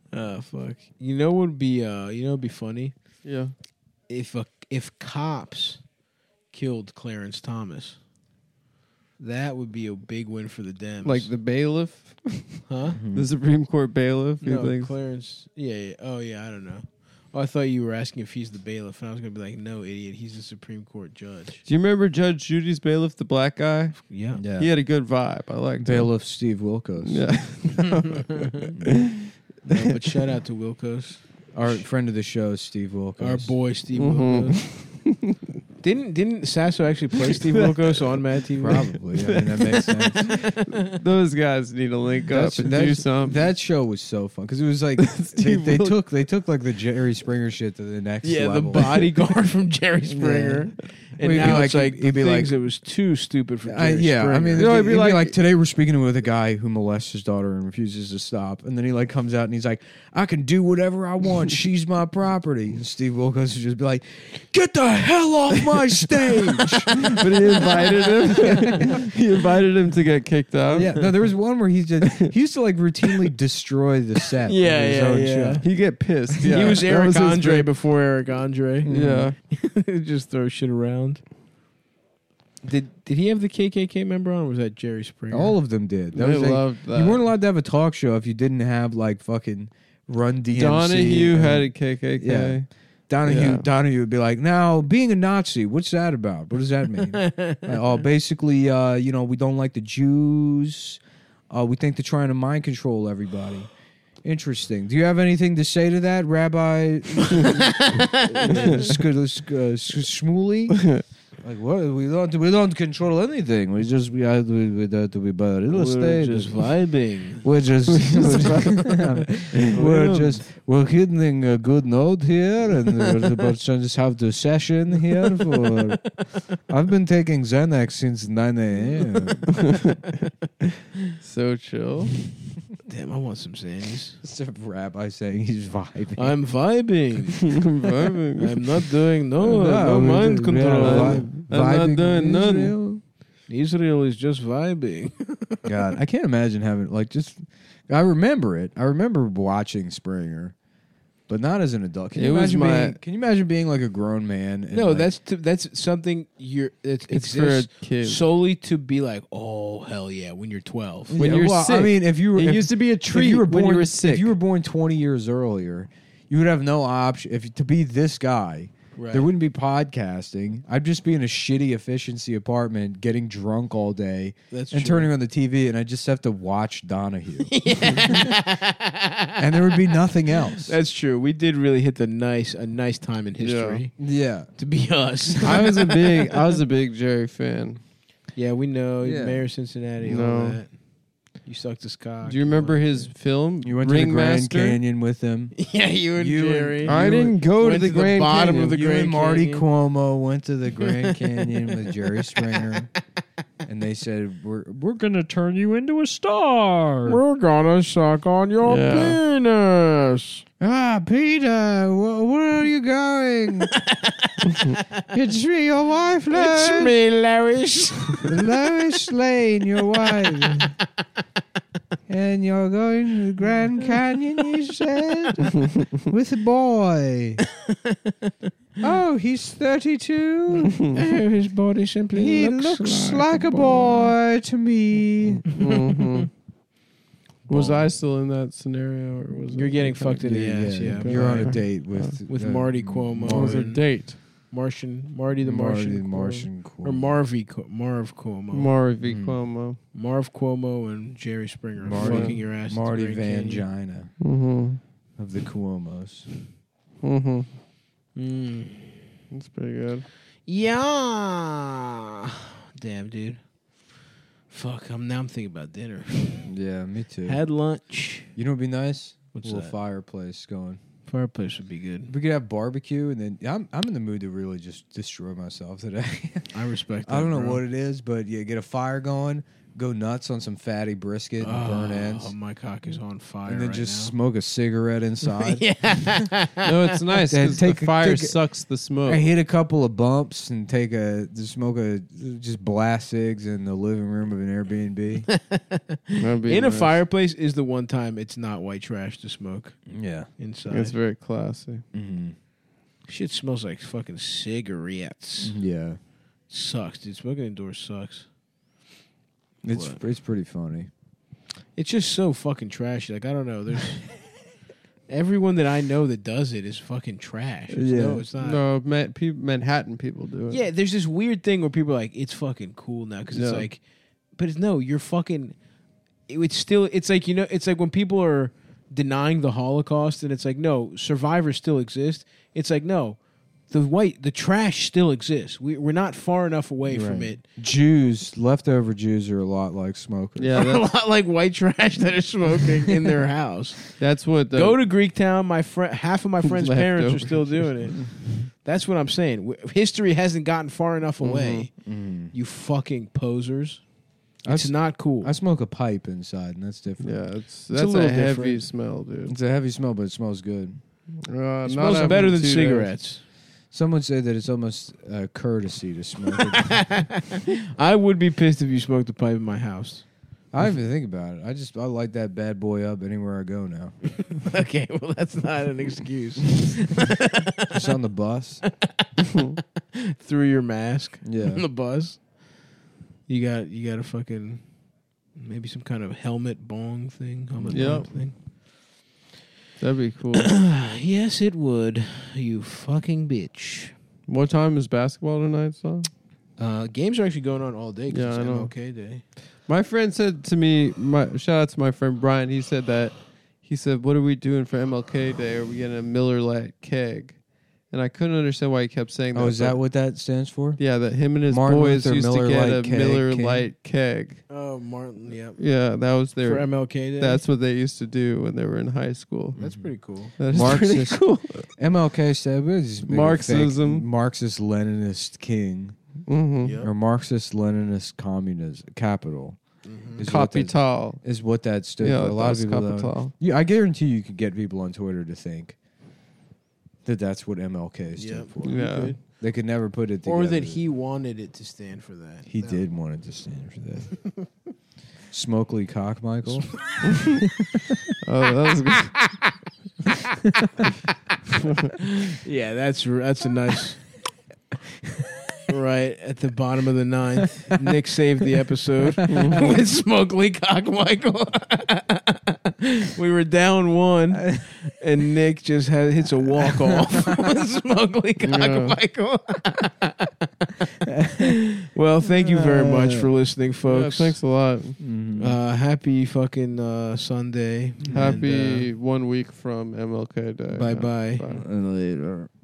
Oh fuck! You know what would be uh you know what'd be funny Yeah. if uh, if cops killed Clarence Thomas. That would be a big win for the Dems. Like the bailiff, huh? the Supreme Court bailiff. You No, think? Clarence. Yeah, yeah. Oh yeah. I don't know. Oh, I thought you were asking if he's the bailiff, and I was gonna be like, no, idiot. He's the Supreme Court judge. Do you remember Judge Judy's bailiff, the black guy? Yeah. Yeah. He had a good vibe. I like Bailiff Steve Wilkos. Yeah. No, but shout out to Wilkos, Our friend of the show, Steve Wilkos. our boy Steve Mhm. Wilkos. didn't didn't Sasso actually play Steve Wilkos on Mad T V? Probably. I mean, that makes sense. Those guys need to link That's- up and that's- do something. That show was so fun because it was like they, Steve they Wilkos. took they took like the Jerry Springer shit to the next Yeah, level. the bodyguard from Jerry Springer. And Well, he'd be now like- it's like he'd be the like- things that was too stupid for Jerry I, yeah, Springer. I mean, You know, it'd it'd be, be like, like- today we're speaking with a guy who molests his daughter and refuses to stop, and then he like comes out and he's like, "I can do whatever I want. She's my property." And Steve Wilkos would just be like, "Get the hell off my stage!" But he invited him. He invited him to get kicked out. Yeah, no, there was one where he just he used to like routinely destroy the set. Yeah, of his yeah, own yeah. show. He get pissed. Yeah. he was That Eric his Andre big- before Eric Andre. Yeah. Just throw shit around. Did did he have the K K K member on? Or was that Jerry Springer? All of them did. That They was like- loved that. You weren't allowed to have a talk show if you didn't have like fucking Run D M C. Donahue and- had a K K K. Yeah. Donahue, Yeah. Donahue would be like, "Now, being a Nazi, what's that about? What does that mean?" Like, oh, basically, uh, you know, we don't like the Jews. Uh, we think they're trying to mind control everybody. Interesting. Do you have anything to say to that, Rabbi Sk- Sk- uh, Shmuley? Like what? We don't we don't control anything. We just we have we, we have to be about real We're estate. just vibing. We're just we're just we're hitting a good note here, and we're about to just have the session here. For I've been taking Xanax since nine a.m. So chill. Damn, I want some Xannies. It's a rabbi saying he's vibing. I'm vibing. Vibing. I'm not doing no no, we- mind we control. are vi- I'm not vibing doing in none. Israel. Israel is just vibing. God, I can't imagine having like just. I remember it. I remember watching Springer, but not as an adult. Can you It was imagine my- being? Can you imagine being like a grown man? and, No, like- that's to, that's something you're it It's for a exists kid. solely to be like, oh hell yeah, when you're twelve. When Yeah, you're well, I sick. mean, if you were, It if, used to be a if treat you were born, when you were sick. If you were born twenty years earlier, you would have no option. If to be this guy, Right. there wouldn't be podcasting. I'd just be in a shitty efficiency apartment, getting drunk all day, That's and true. turning on the T V, and I just have to watch Donahue, and there would be nothing else. That's true. We did really hit the nice a nice time in history yeah. to be us. I was a big I was a big Jerry fan. Yeah, we know. Yeah. Mayor of Cincinnati, all No. that. You sucked his cock. Do you remember his film? You went to the Grand Ringmaster? Canyon with him. Yeah, you and You and- Jerry. I You didn't go to went the to the Grand bottom Canyon. of the you Grand and Marty Canyon. Cuomo went to the Grand Canyon with Jerry Springer, and they said, "We're we're We're gonna turn you into a star. We're gonna suck on your Yeah. penis. ah Peter, wh- where are you going? It's me, your wife, It's Lois. me, Lois. Lois Lane, your wife. And you're going to the Grand Canyon, you said, with a boy. Oh, he's thirty-two. Oh, his body simply He looks, looks like a boy to me. hmm Was I still in that scenario, or was You're it getting fucked in the ass. Yeah, You're on a by- date with with uh, Marty Cuomo. What was a and date? Martian, Marty the Marty Martian, the Cuomo. Martian or Cuomo. Marvy, Cu- Marv Cuomo, Marvy Mm. Cuomo. Marv Cuomo and Jerry Springer Marty- fucking your ass. at the Marty Grand Canyon. Vangina Mm-hmm. of the Cuomos. Mm-hmm. Mm. That's pretty good. Yeah. Damn, dude. Fuck. I'm now. I'm thinking about dinner. Yeah, me too. Had lunch. You know what'd be nice? What's a little that? fireplace going. Fireplace would be good. We could have barbecue, and then I'm I'm in the mood to really just destroy myself today. I respect. That, I don't know bro. what it is, but yeah, get a fire going, go nuts on some fatty brisket and burn ends. Oh, my cock is on fire. And then right just now. smoke a cigarette inside. Yeah. No, it's nice And because the take a- fire take a- sucks the smoke. I hit a couple of bumps and take a just smoke a just blast cigs in the living room of an Airbnb. That'd be In a nice. fireplace is the one time it's not white trash to smoke Yeah. inside. It's very classy. Mm-hmm. Shit smells like fucking cigarettes. Yeah. Sucks, dude. Smoking indoors sucks. It's What? it's pretty funny. It's just so fucking trashy. Like I don't know. There's everyone that I know that does it is fucking trash. It's, Yeah. No, it's not. No, Man- pe- Manhattan people do it. Yeah, there's this weird thing where people are like, it's fucking cool now because it's Yeah. like, but it's no, you're fucking. it- It's still. It's like you know. It's like when people are denying the Holocaust and it's like no, survivors still exist. It's like no, the white the trash still exists. We we're not far enough away from Right. it. Jews, leftover Jews are a lot like smokers. Yeah, a that's, lot like white trash that are smoking in their house. that's what the, Go to Greektown. My friend, half of my friends' parents are Leftovers. still doing it. That's what I'm saying. W- History hasn't gotten far enough away. Mm. You fucking posers. I It's s- not cool. I smoke a pipe inside, and that's different. Yeah, it's a that's a, little heavy different. smell, dude. It's a heavy smell, but it smells good. Uh, It not smells after better than two days. cigarettes. Someone said that it's almost uh, courtesy to smoke it. I would be pissed if you smoked a pipe in my house. I don't even think about it. I just I light that bad boy up anywhere I go now. Okay, well that's not an excuse. Just on the bus. Through your mask Yeah. on the bus. You got you got a fucking maybe some kind of helmet bong thing. Helmet Yep. bong thing. That'd be cool. Yes, it would. You fucking bitch. What time is basketball tonight, son? Uh, games are actually going on all day because Yeah, it's I know. M L K Day. My friend said to me, my, shout out to my friend Brian. He said that he said, "What are we doing for M L K Day? Are we getting a Miller Lite keg?" And I couldn't understand why he kept saying that. Oh, is that but- what that stands for? Yeah, that him and his Martin boys Luther used Miller to get Lite a keg, Miller King. Lite keg. Oh, Martin, yeah. Yeah, that was their For M L K Day? That's what they used to do when they were in high school. That's pretty cool. That is pretty Marxist. cool. M L K said what is this big Marxism. fake Marxist Leninist king Mm-hmm. Yep. or Marxist Leninist communism capital. Mhm. Is what that- Capital. Is what that stood Yeah, for. A lot of that's people don't. capital. Yeah, I guarantee you could get people on Twitter to think that that's what M L K stood Yep. for. You Yeah. could. They could never put it together. Or that he wanted it to stand for that. He That- did want it to stand for that. Smokely Cock Michael. Oh, that was good. Yeah, that's r- that's a nice. Right at the bottom of the ninth, Nick saved the episode with Smokely Cock Michael. We were down one, and Nick just had, hits a walk off with Smokely Cock Michael. Well, thank you very much for listening, Yeah, folks. thanks a lot. Uh, happy fucking uh, Sunday. Happy And, one week from M L K Day. uh, bye bye. Later.